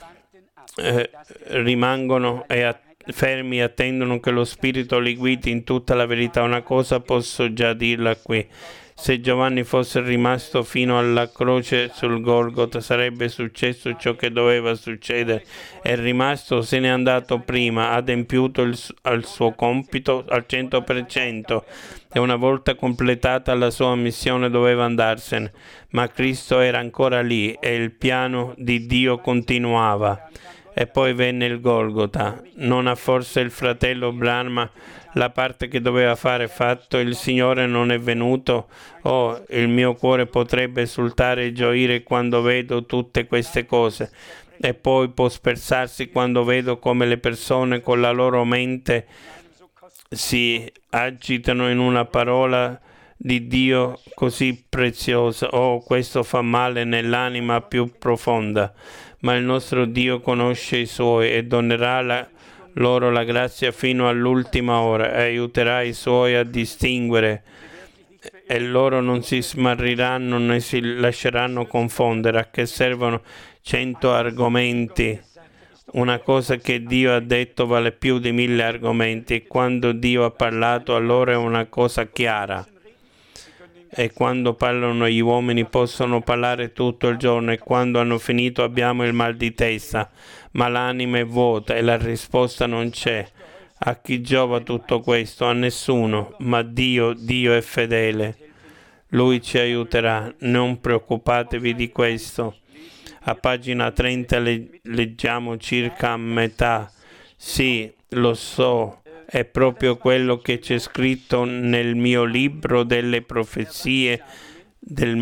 fermi e attendono che lo Spirito li guidi in tutta la verità. Una cosa posso già dirla qui. Se Giovanni fosse rimasto fino alla croce sul Golgota sarebbe successo ciò che doveva succedere. È rimasto, se n'è andato prima, ha adempiuto il suo compito al 100% e una volta completata la sua missione doveva andarsene. Ma Cristo era ancora lì e il piano di Dio continuava. E poi venne il Golgota. Non ha forse il fratello Branham la parte che doveva fare fatto? Il Signore non è venuto? Oh, il mio cuore potrebbe esultare e gioire quando vedo tutte queste cose. E poi può spezzarsi quando vedo come le persone con la loro mente si agitano in una parola di Dio così preziosa. Oh, questo fa male nell'anima più profonda. Ma il nostro Dio conosce i suoi e donerà loro la grazia fino all'ultima ora e aiuterà i suoi a distinguere e loro non si smarriranno né si lasceranno confondere. A che servono 100 argomenti? Una cosa che Dio ha detto vale più di 1000 argomenti e quando Dio ha parlato allora è una cosa chiara. E quando parlano gli uomini possono parlare tutto il giorno e quando hanno finito abbiamo il mal di testa, ma l'anima è vuota e la risposta non c'è. A chi giova tutto questo? A nessuno, ma Dio è fedele. Lui ci aiuterà, non preoccupatevi di questo. A pagina 30 leggiamo circa a metà. Sì, lo so. È proprio quello che c'è scritto nel mio libro delle profezie del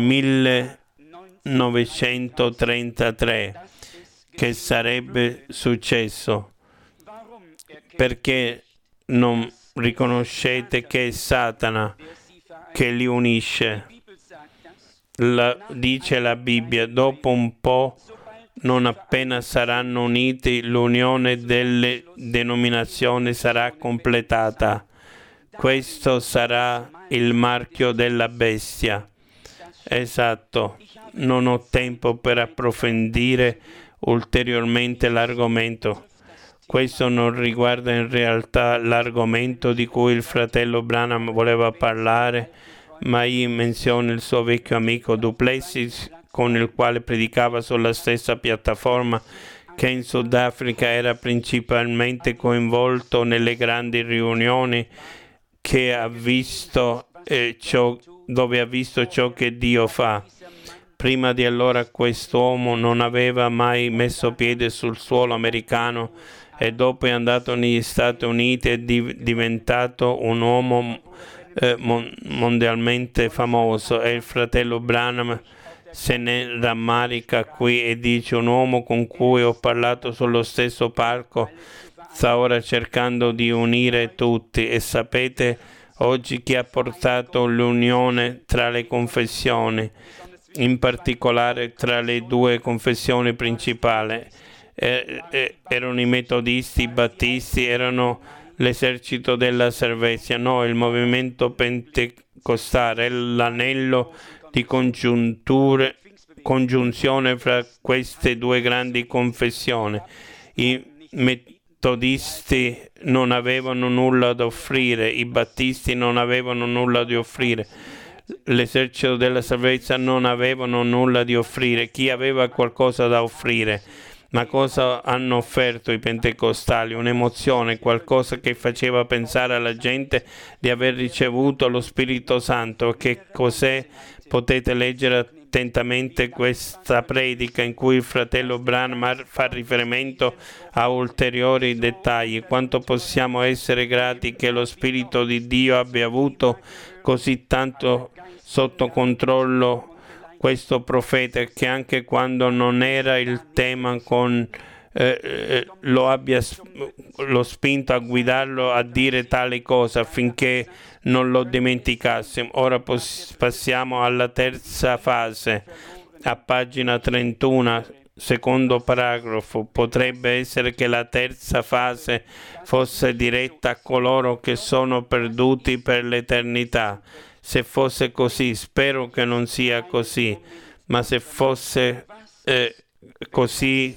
1933 che sarebbe successo. Perché non riconoscete che è Satana che li unisce? Dice la Bibbia, dopo un po', non appena saranno uniti, l'unione delle denominazioni sarà completata. Questo sarà il marchio della bestia. Esatto. Non ho tempo per approfondire ulteriormente l'argomento. Questo non riguarda in realtà l'argomento di cui il fratello Branham voleva parlare, ma egli menziona il suo vecchio amico Duplessis, con il quale predicava sulla stessa piattaforma, che in Sudafrica era principalmente coinvolto nelle grandi riunioni che ha visto dove ha visto ciò che Dio fa. Prima di allora quest'uomo non aveva mai messo piede sul suolo americano e dopo è andato negli Stati Uniti e è diventato un uomo mondialmente famoso. E il fratello Branham se ne rammarica qui e dice: un uomo con cui ho parlato sullo stesso palco sta ora cercando di unire tutti. E sapete oggi chi ha portato l'unione tra le confessioni, in particolare tra le due confessioni principali? Erano i metodisti, i battisti, erano l'esercito della salvezza, no, il movimento pentecostale, l'anello di congiunzione fra queste due grandi confessioni. I metodisti non avevano nulla da offrire, i battisti non avevano nulla da offrire, l'esercito della salvezza non avevano nulla da offrire. Chi aveva qualcosa da offrire? Ma cosa hanno offerto i pentecostali? Un'emozione, qualcosa che faceva pensare alla gente di aver ricevuto lo Spirito Santo. Che cos'è? Potete leggere attentamente questa predica in cui il fratello Branham fa riferimento a ulteriori dettagli. Quanto possiamo essere grati che lo Spirito di Dio abbia avuto così tanto sotto controllo questo profeta, che anche quando non era il tema lo spinto a guidarlo a dire tale cosa affinché non lo dimenticasse. Ora passiamo alla terza fase, a pagina 31, secondo paragrafo. Potrebbe essere che la terza fase fosse diretta a coloro che sono perduti per l'eternità. Se fosse così, spero che non sia così, ma se fosse così,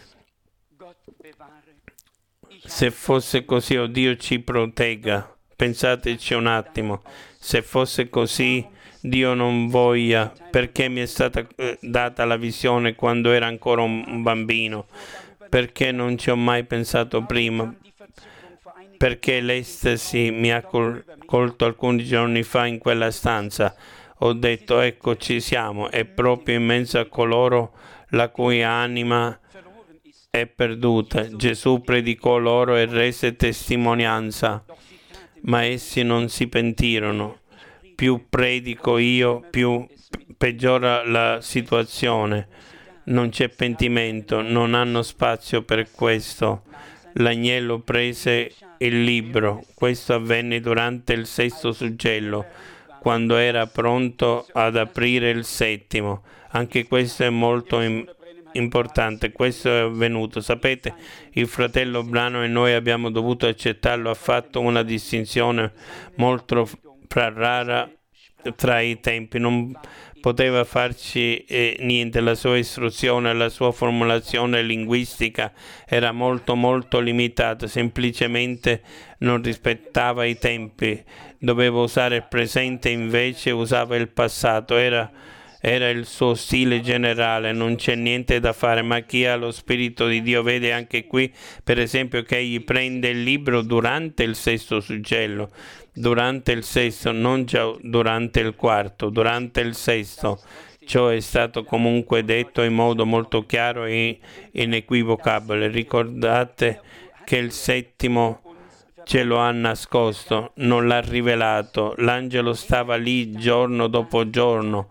oh Dio ci protegga. Pensateci un attimo, se fosse così, Dio non voglia, perché mi è stata data la visione quando era ancora un bambino, perché non ci ho mai pensato prima, perché l'estasi mi ha colto alcuni giorni fa in quella stanza. Ho detto: ecco, ci siamo, è proprio in mezzo a coloro la cui anima è perduta. Gesù predicò loro e rese testimonianza, ma essi non si pentirono. Più predico io, più peggiora la situazione. Non c'è pentimento, non hanno spazio per questo. L'agnello prese il libro. Questo avvenne durante il sesto suggello, quando era pronto ad aprire il settimo. Anche questo è molto importante. Questo è avvenuto. Sapete, il fratello Branham e noi abbiamo dovuto accettarlo. Ha fatto una distinzione molto rara tra i tempi. Non poteva farci niente. La sua istruzione, la sua formulazione linguistica era molto limitata, semplicemente non rispettava i tempi. Doveva usare il presente, invece usava il passato. Era il suo stile generale, non c'è niente da fare, ma chi ha lo Spirito di Dio vede anche qui, per esempio, che egli prende il libro durante il sesto suggello, durante il sesto, non già durante il quarto, durante il sesto. Ciò è stato comunque detto in modo molto chiaro e inequivocabile. Ricordate che il settimo ce lo ha nascosto, non l'ha rivelato. L'angelo stava lì giorno dopo giorno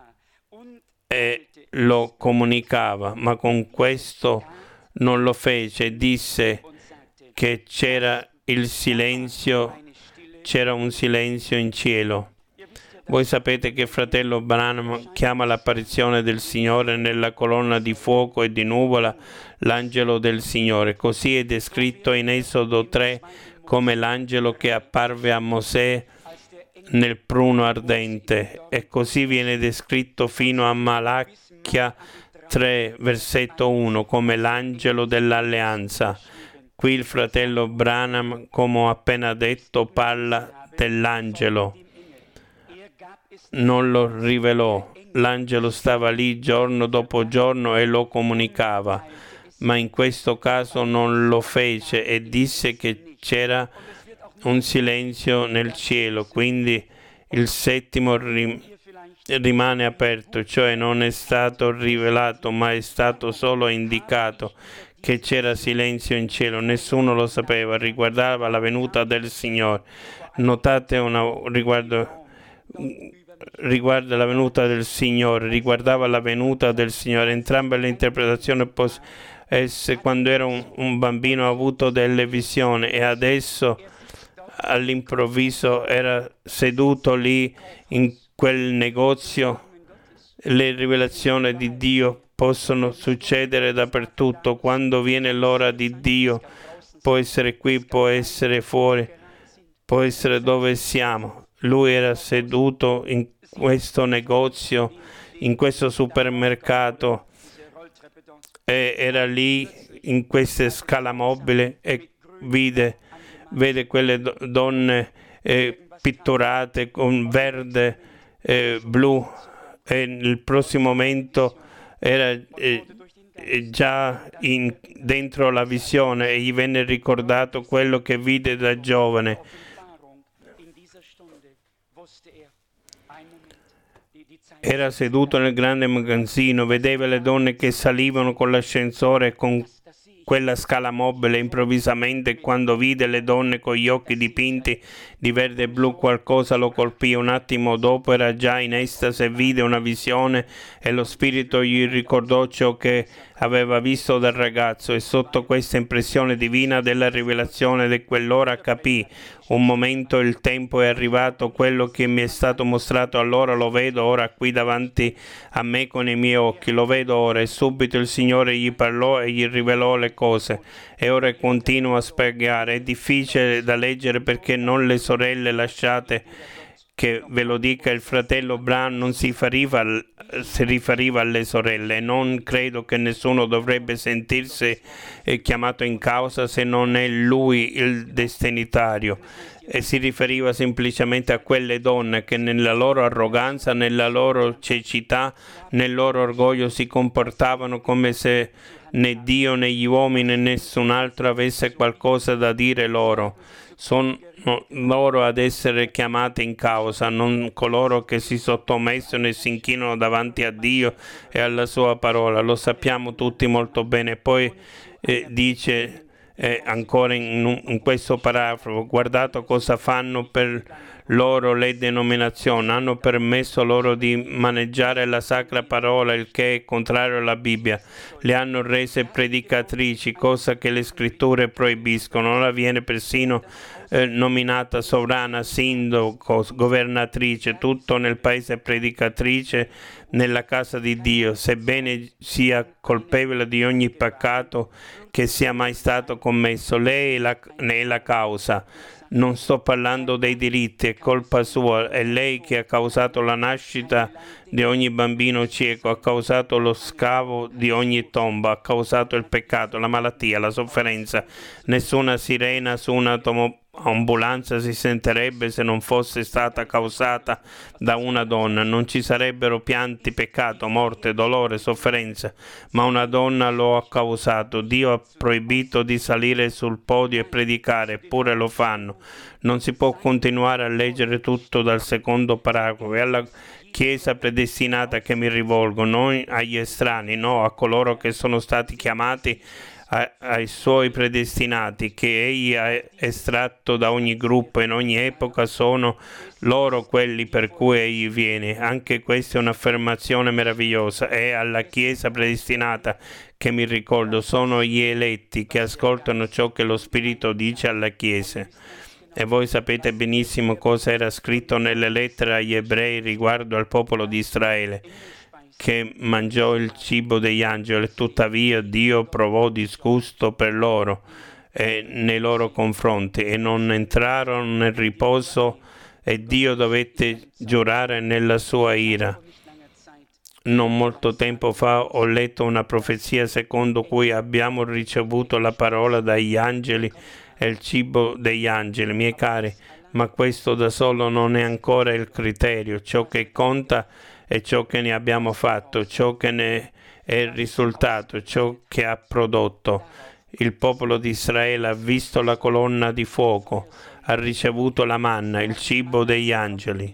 e lo comunicava, ma con questo non lo fece. Disse che c'era un silenzio in cielo. Voi sapete che fratello Branham chiama l'apparizione del Signore nella colonna di fuoco e di nuvola l'angelo del Signore. Così è descritto in Esodo 3 come l'angelo che apparve a Mosè nel pruno ardente, e così viene descritto fino a Malachia 3, versetto 1, come l'angelo dell'alleanza. Qui il fratello Branham, come ho appena detto, parla dell'angelo. Non lo rivelò. L'angelo stava lì giorno dopo giorno e lo comunicava, ma in questo caso non lo fece e disse che c'era un silenzio nel cielo, quindi il settimo rimane aperto, cioè non è stato rivelato, ma è stato solo indicato che c'era silenzio in cielo. Nessuno lo sapeva, riguardava la venuta del Signore. Notate riguardo riguarda la venuta del Signore, riguardava la venuta del Signore. Entrambe le interpretazioni quando era un bambino ha avuto delle visioni e adesso all'improvviso era seduto lì in quel negozio. Le rivelazioni di Dio possono succedere dappertutto. Quando viene l'ora di Dio, può essere qui, può essere fuori, può essere dove siamo. Lui era seduto in questo negozio, in questo supermercato, e era lì in queste scala mobile e vede quelle donne pitturate con verde, blu, e nel prossimo momento era già dentro la visione e gli venne ricordato quello che vide da giovane. Era seduto nel grande magazzino, vedeva le donne che salivano con l'ascensore e con quella scala mobile. Improvvisamente, quando vide le donne con gli occhi dipinti di verde e blu, qualcosa lo colpì. Un attimo dopo era già in estasi e vide una visione e lo spirito gli ricordò ciò che aveva visto da ragazzo, e sotto questa impressione divina della rivelazione di quell'ora capì: un momento, il tempo è arrivato, quello che mi è stato mostrato allora lo vedo ora qui davanti a me con i miei occhi, lo vedo ora. E subito il Signore gli parlò e gli rivelò le cose. E ora continuo a spiegare, è difficile da leggere perché non le sorelle lasciate che ve lo dica il fratello Branham non si riferiva alle sorelle, e non credo che nessuno dovrebbe sentirsi chiamato in causa se non è lui il destinatario, e si riferiva semplicemente a quelle donne che nella loro arroganza, nella loro cecità, nel loro orgoglio si comportavano come se né Dio né gli uomini né nessun altro avesse qualcosa da dire loro. Sono loro ad essere chiamati in causa, non coloro che si sottomettono e si inchinano davanti a Dio e alla sua parola. Lo sappiamo tutti molto bene. Poi dice ancora in questo paragrafo: guardate cosa fanno per loro le denominazioni, hanno permesso loro di maneggiare la sacra parola, il che è contrario alla Bibbia, le hanno rese predicatrici, cosa che le scritture proibiscono. Ora viene persino nominata sovrana, sindaco, governatrice, tutto nel paese predicatrice nella casa di Dio, sebbene sia colpevole di ogni peccato che sia mai stato commesso. Lei è la causa. Non sto parlando dei diritti, è colpa sua. È lei che ha causato la nascita di ogni bambino cieco, ha causato lo scavo di ogni tomba, ha causato il peccato, la malattia, la sofferenza. Nessuna sirena su un'ambulanza si sentirebbe se non fosse stata causata da una donna. Non ci sarebbero pianti, peccato, morte, dolore, sofferenza, ma una donna lo ha causato. Dio ha proibito di salire sul podio e predicare, eppure lo fanno. Non si può continuare a leggere tutto dal secondo paragrafo. È alla Chiesa predestinata che mi rivolgo, non agli estranei, no, a coloro che sono stati chiamati, ai suoi predestinati, che egli ha estratto da ogni gruppo in ogni epoca. Sono loro quelli per cui egli viene. Anche questa è un'affermazione meravigliosa. È alla Chiesa predestinata che mi ricordo, sono gli eletti che ascoltano ciò che lo Spirito dice alla Chiesa. E voi sapete benissimo cosa era scritto nelle lettere agli ebrei riguardo al popolo di Israele, che mangiò il cibo degli angeli. Tuttavia Dio provò disgusto per loro e nei loro confronti, e non entrarono nel riposo, e Dio dovette giurare nella sua ira. Non molto tempo fa ho letto una profezia secondo cui abbiamo ricevuto la parola dagli angeli e il cibo degli angeli. Miei cari, ma questo da solo non è ancora il criterio. Ciò che conta è ciò che ne abbiamo fatto, ciò che ne è il risultato, ciò che ha prodotto. Il popolo di Israele ha visto la colonna di fuoco, ha ricevuto la manna, il cibo degli angeli.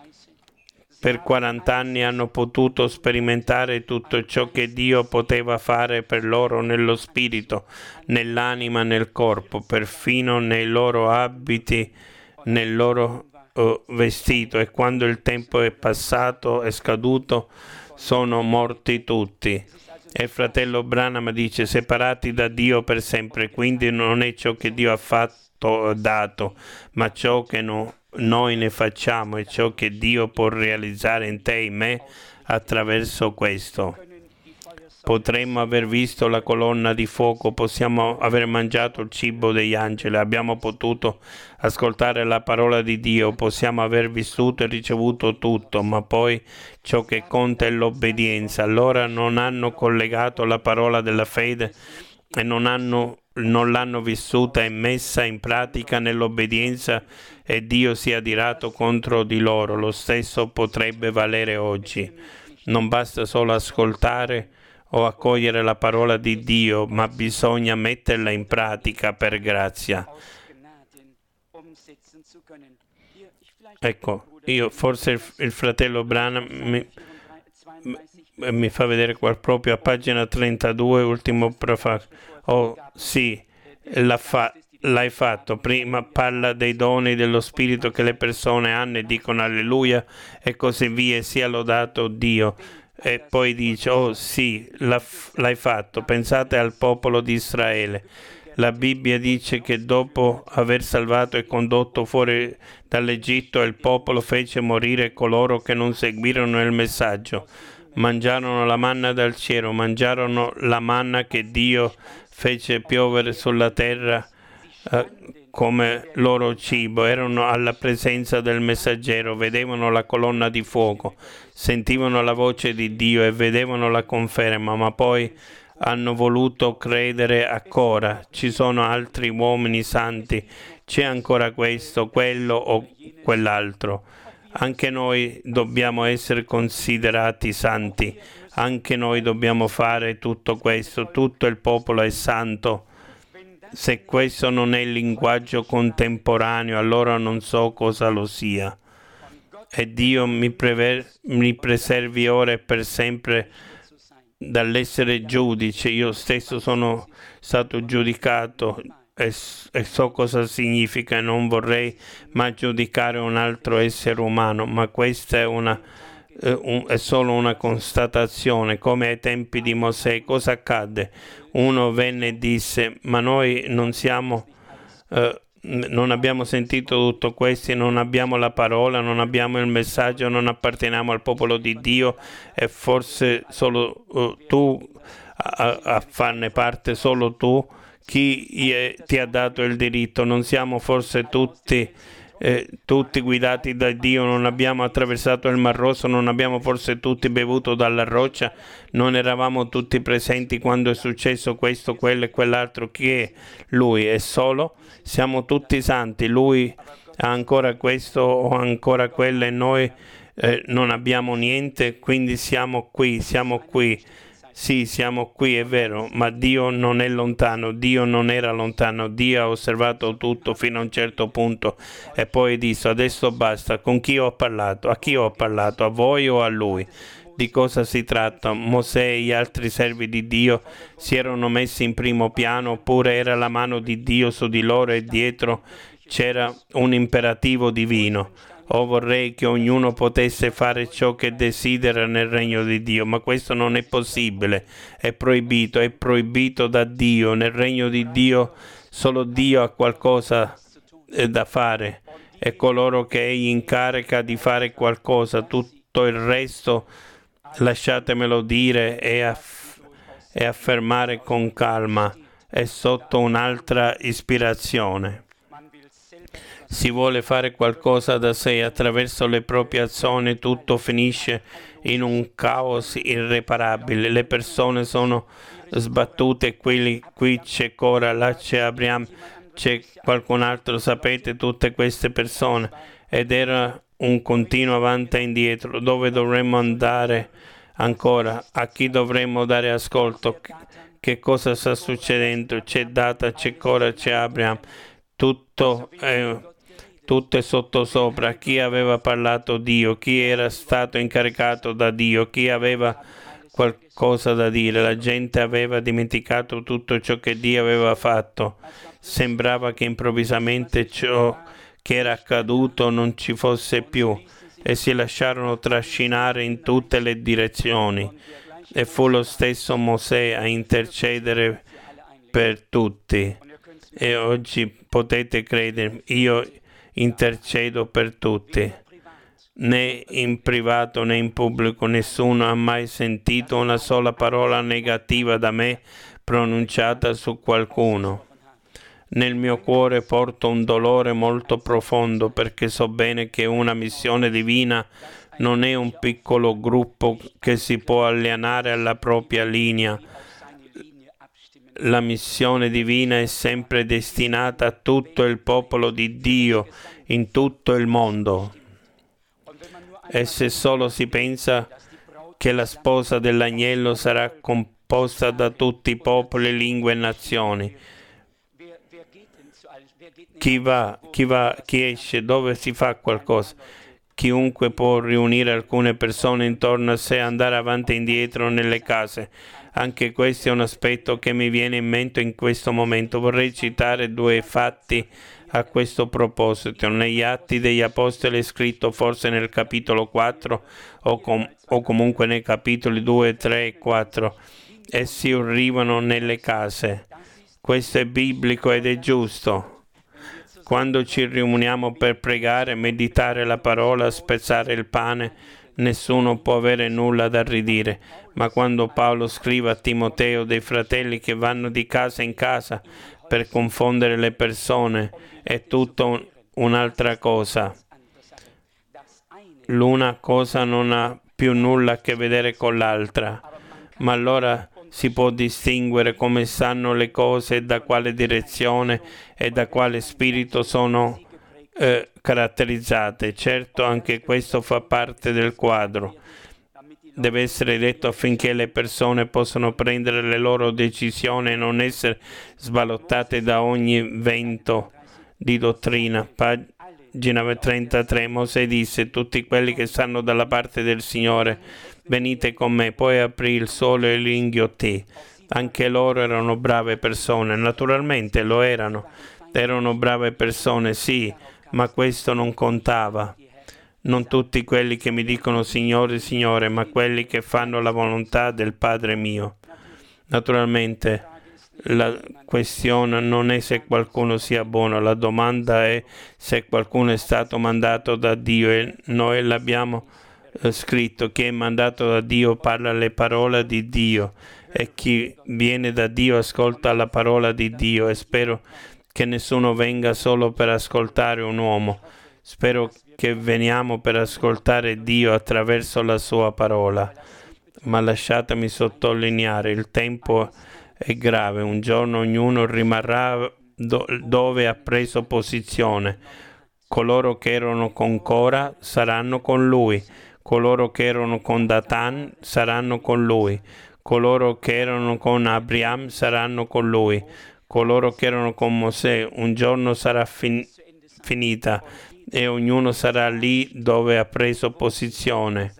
Per 40 anni hanno potuto sperimentare tutto ciò che Dio poteva fare per loro nello spirito, nell'anima, nel corpo, perfino nei loro abiti, nel loro vestito, e quando il tempo è passato, è scaduto, sono morti tutti. E il fratello Branham dice: separati da Dio per sempre, quindi non è ciò che Dio ha fatto dato, ma ciò che noi ne facciamo e ciò che Dio può realizzare in te e in me attraverso questo. Potremmo aver visto la colonna di fuoco, possiamo aver mangiato il cibo degli angeli, abbiamo potuto ascoltare la parola di Dio, possiamo aver vissuto e ricevuto tutto, ma poi ciò che conta è l'obbedienza. Allora non hanno collegato la parola della fede e non l'hanno vissuta e messa in pratica nell'obbedienza, e Dio si è adirato contro di loro. Lo stesso potrebbe valere oggi. Non basta solo ascoltare o accogliere la parola di Dio, ma bisogna metterla in pratica per grazia. Ecco, forse il fratello Branham mi fa vedere qua proprio a pagina 32, ultimo prefacio. Oh sì, l'hai fatto. Prima parla dei doni dello Spirito che le persone hanno e dicono alleluia e così via, sia lodato Dio. E poi dice: oh sì, l'hai fatto. Pensate al popolo di Israele. La Bibbia dice che dopo aver salvato e condotto fuori dall'Egitto, il popolo fece morire coloro che non seguirono il messaggio. Mangiarono la manna dal cielo, mangiarono la manna che Dio fece piovere sulla terra come loro cibo. Erano alla presenza del messaggero, vedevano la colonna di fuoco, sentivano la voce di Dio e vedevano la conferma, ma poi hanno voluto credere a Cora. Ci sono altri uomini santi, c'è ancora questo, quello o quell'altro. Anche noi dobbiamo essere considerati santi, anche noi dobbiamo fare tutto questo, tutto il popolo è santo. Se questo non è il linguaggio contemporaneo, allora non so cosa lo sia. E Dio mi preservi ora e per sempre dall'essere giudice. Io stesso sono stato giudicato e so cosa significa, e non vorrei mai giudicare un altro essere umano, ma questa è solo una constatazione. Come ai tempi di Mosè, cosa accadde? Uno venne e disse: ma noi non abbiamo sentito tutto questo, non abbiamo la parola, non abbiamo il messaggio, non apparteniamo al popolo di Dio, e forse solo tu a farne parte, solo tu. Chi ti ha dato il diritto? Non siamo forse tutti guidati da Dio? Non abbiamo attraversato il Mar Rosso? Non abbiamo forse tutti bevuto dalla roccia? Non eravamo tutti presenti quando è successo questo, quello e quell'altro? Chi è Lui? È solo? Siamo tutti santi. Lui ha ancora questo o ancora quello e noi non abbiamo niente, quindi siamo qui. Sì, siamo qui, è vero, ma Dio non è lontano, Dio non era lontano, Dio ha osservato tutto fino a un certo punto e poi disse: adesso basta. Con chi ho parlato? A chi ho parlato? A voi o a Lui? Di cosa si tratta? Mosè e gli altri servi di Dio si erano messi in primo piano, oppure era la mano di Dio su di loro e dietro c'era un imperativo divino? Vorrei che ognuno potesse fare ciò che desidera nel regno di Dio, ma questo non è possibile, è proibito da Dio. Nel regno di Dio solo Dio ha qualcosa da fare, e coloro che Egli incarica di fare qualcosa. Tutto il resto, lasciatemelo dire e affermare con calma, è sotto un'altra ispirazione. Si vuole fare qualcosa da sé, attraverso le proprie azioni tutto finisce in un caos irreparabile. Le persone sono sbattute, qui c'è Cora, là c'è Abraham, c'è qualcun altro, sapete, tutte queste persone, ed era un continuo avanti e indietro. Dove dovremmo andare ancora? A chi dovremmo dare ascolto? Che cosa sta succedendo? C'è Data, c'è Cora, c'è Abraham, tutto è sottosopra. Chi aveva parlato Dio, chi era stato incaricato da Dio, chi aveva qualcosa da dire. La gente aveva dimenticato tutto ciò che Dio aveva fatto. Sembrava che improvvisamente ciò che era accaduto non ci fosse più e si lasciarono trascinare in tutte le direzioni. E fu lo stesso Mosè a intercedere per tutti. E oggi potete credere, io intercedo per tutti. Né in privato né in pubblico nessuno ha mai sentito una sola parola negativa da me pronunciata su qualcuno. Nel mio cuore porto un dolore molto profondo perché so bene che una missione divina non è un piccolo gruppo che si può allineare alla propria linea. La missione divina è sempre destinata a tutto il popolo di Dio in tutto il mondo. E se solo si pensa che la sposa dell'agnello sarà composta da tutti i popoli, lingue e nazioni, chi esce, dove si fa qualcosa? Chiunque può riunire alcune persone intorno a sé e andare avanti e indietro nelle case. Anche questo è un aspetto che mi viene in mente in questo momento. Vorrei citare 2 fatti a questo proposito. Negli Atti degli Apostoli è scritto forse nel capitolo 4 o comunque nei capitoli 2, 3 e 4. Essi arrivano nelle case. Questo è biblico ed è giusto. Quando ci riuniamo per pregare, meditare la parola, spezzare il pane, nessuno può avere nulla da ridire. Ma quando Paolo scrive a Timoteo dei fratelli che vanno di casa in casa per confondere le persone, è tutto un'altra cosa. L'una cosa non ha più nulla a che vedere con l'altra. Ma allora si può distinguere come stanno le cose e da quale direzione e da quale spirito sono caratterizzate. Certo, anche questo fa parte del quadro. Deve essere detto affinché le persone possano prendere le loro decisioni e non essere sbalottate da ogni vento di dottrina. Pagina 33, Mosè disse: tutti quelli che stanno dalla parte del Signore, venite con me. Poi aprì il sole e li inghiottì. Anche loro erano brave persone, naturalmente lo erano brave persone, sì, ma questo non contava. Non tutti quelli che mi dicono Signore, Signore, ma quelli che fanno la volontà del Padre mio. Naturalmente la questione non è se qualcuno sia buono, la domanda è se qualcuno è stato mandato da Dio, e noi l'abbiamo scritto: chi è mandato da Dio parla le parole di Dio, e chi viene da Dio ascolta la parola di Dio. E spero che nessuno venga solo per ascoltare un uomo. Spero che veniamo per ascoltare Dio attraverso la sua parola. Ma lasciatemi sottolineare, il tempo è grave. Un giorno ognuno rimarrà dove ha preso posizione. Coloro che erano con Cora saranno con lui. Coloro che erano con Datan saranno con lui. Coloro che erano con Abraham saranno con lui. Coloro che erano con Mosè, un giorno sarà finita e ognuno sarà lì dove ha preso posizione.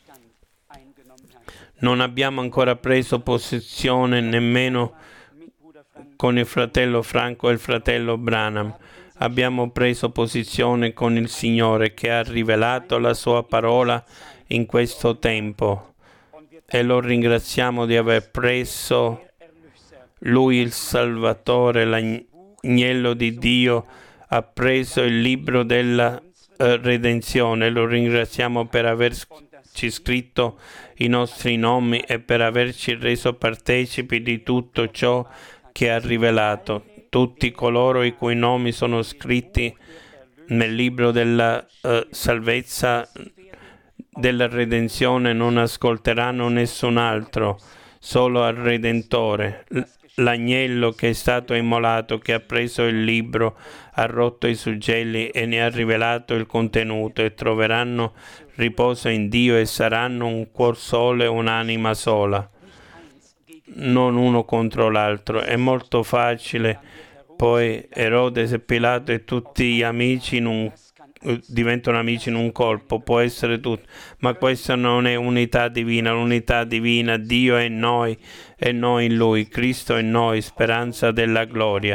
Non abbiamo ancora preso posizione nemmeno con il fratello Franco e il fratello Branham. Abbiamo preso posizione con il Signore che ha rivelato la sua parola in questo tempo e lo ringraziamo di aver preso Lui, il Salvatore, l'agnello di Dio, ha preso il libro della redenzione. Lo ringraziamo per averci scritto i nostri nomi e per averci reso partecipi di tutto ciò che ha rivelato. Tutti coloro i cui nomi sono scritti nel libro della salvezza, della redenzione, non ascolteranno nessun altro, solo al Redentore. L'agnello che è stato immolato, che ha preso il libro, ha rotto i suggelli e ne ha rivelato il contenuto, e troveranno riposo in Dio e saranno un cuor solo e un'anima sola, non uno contro l'altro. È molto facile, poi Erode e Pilato e tutti gli amici diventano amici in un colpo, può essere tutto, ma questa non è unità divina. L'unità divina, Dio è in noi e noi in Lui, Cristo in noi, speranza della gloria.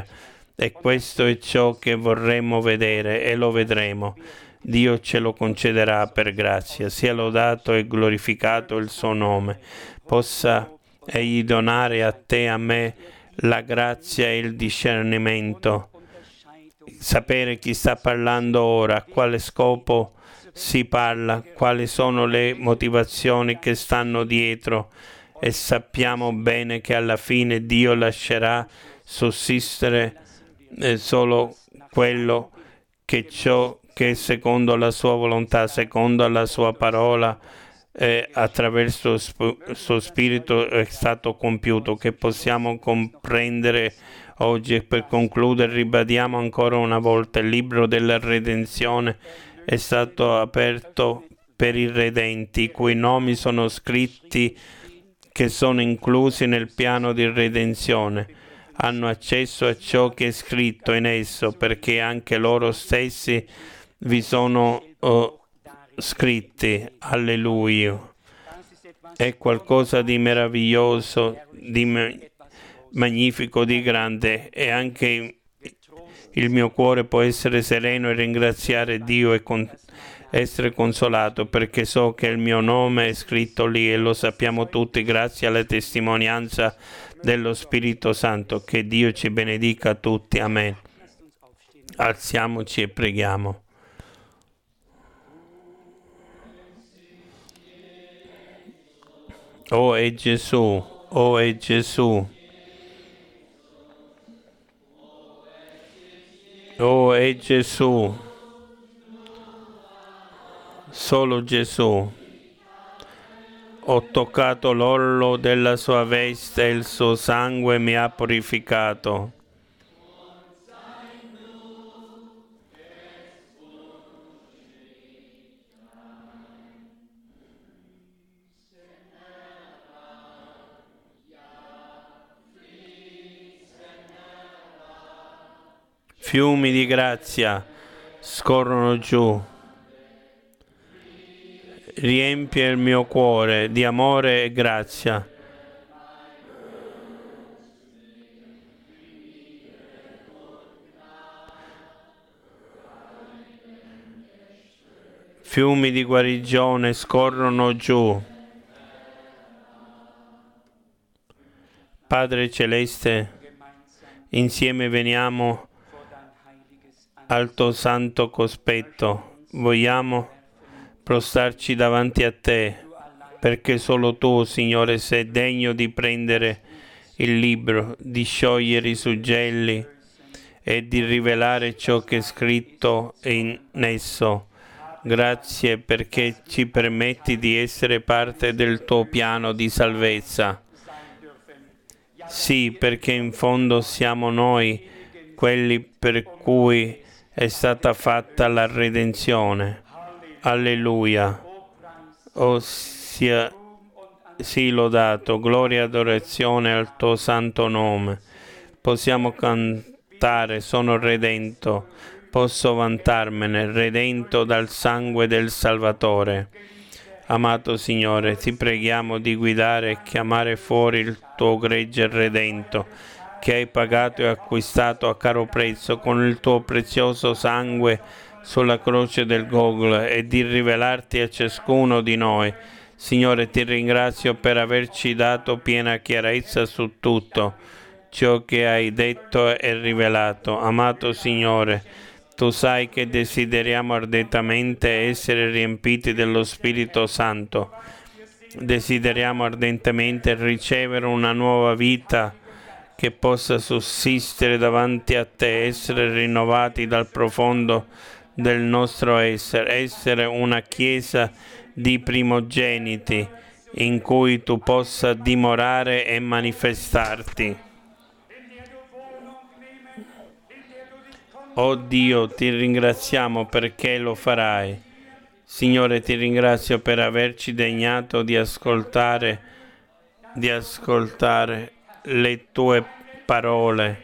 E questo è ciò che vorremmo vedere e lo vedremo. Dio ce lo concederà per grazia. Sia lodato e glorificato il suo nome. Possa Egli donare a te e a me la grazia e il discernimento, sapere chi sta parlando ora, a quale scopo si parla, quali sono le motivazioni che stanno dietro, e sappiamo bene che alla fine Dio lascerà sussistere solo quello che ciò che secondo la sua volontà, secondo la sua parola, attraverso il suo spirito è stato compiuto, che possiamo comprendere oggi. E per concludere ribadiamo ancora una volta: il libro della redenzione è stato aperto per i redenti, i cui nomi sono scritti, che sono inclusi nel piano di redenzione. Hanno accesso a ciò che è scritto in esso, perché anche loro stessi vi sono scritti. Alleluia. È qualcosa di meraviglioso, di magnifico, di grande, e anche il mio cuore può essere sereno e ringraziare Dio e essere consolato, perché so che il mio nome è scritto lì, e lo sappiamo tutti grazie alla testimonianza dello Spirito Santo. Che Dio ci benedica tutti. Amen. Alziamoci e preghiamo. Oh, è Gesù, oh, è Gesù. Oh, è Gesù. Solo Gesù. Ho toccato l'orlo della sua veste e il suo sangue mi ha purificato. Fiumi di grazia scorrono giù. Riempie il mio cuore di amore e grazia. Fiumi di guarigione scorrono giù. Padre Celeste, insieme veniamo al tuo santo cospetto. Vogliamo prostrarci davanti a te, perché solo tu, Signore, sei degno di prendere il libro, di sciogliere i suggelli e di rivelare ciò che è scritto in esso. Grazie perché ci permetti di essere parte del tuo piano di salvezza. Sì, perché in fondo siamo noi quelli per cui è stata fatta la redenzione. Alleluia. Oh, sii lodato, gloria e adorazione al tuo santo nome. Possiamo cantare: sono redento, posso vantarmene, redento dal sangue del Salvatore. Amato Signore, ti preghiamo di guidare e chiamare fuori il tuo gregge redento, che hai pagato e acquistato a caro prezzo con il tuo prezioso sangue sulla croce del Golgota, e di rivelarti a ciascuno di noi. Signore, ti ringrazio per averci dato piena chiarezza su tutto ciò che hai detto e rivelato. Amato Signore, tu sai che desideriamo ardentemente essere riempiti dello Spirito Santo. Desideriamo ardentemente ricevere una nuova vita che possa sussistere davanti a te, essere rinnovati dal profondo del nostro essere una chiesa di primogeniti in cui tu possa dimorare e manifestarti. Oh Dio, ti ringraziamo perché lo farai. Signore, ti ringrazio per averci degnato di ascoltare le tue parole,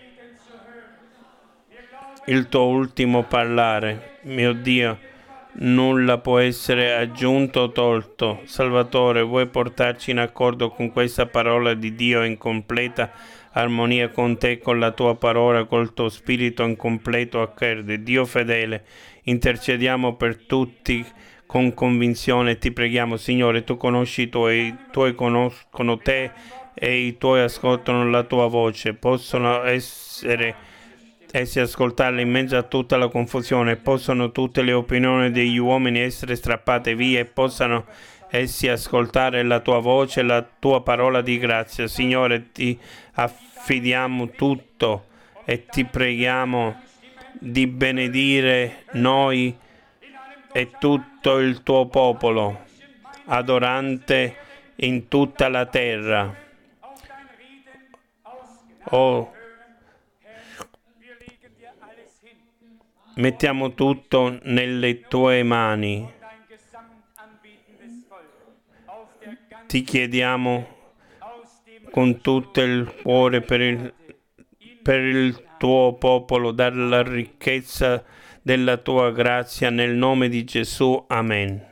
il tuo ultimo parlare. Mio Dio, nulla può essere aggiunto o tolto. Salvatore, vuoi portarci in accordo con questa parola di Dio in completa armonia con te, con la tua parola, col tuo spirito in completo accordo. Dio fedele, intercediamo per tutti con convinzione. Ti preghiamo, Signore, tu conosci i tuoi conoscono te e i tuoi ascoltano la tua voce. Possono essi ascoltarla in mezzo a tutta la confusione, possono tutte le opinioni degli uomini essere strappate via e possano essi ascoltare la tua voce, la tua parola di grazia. Signore, ti affidiamo tutto e ti preghiamo di benedire noi e tutto il tuo popolo adorante in tutta la terra. Oh, mettiamo tutto nelle tue mani. Ti chiediamo con tutto il cuore per il tuo popolo, dalla ricchezza della tua grazia, nel nome di Gesù. Amen.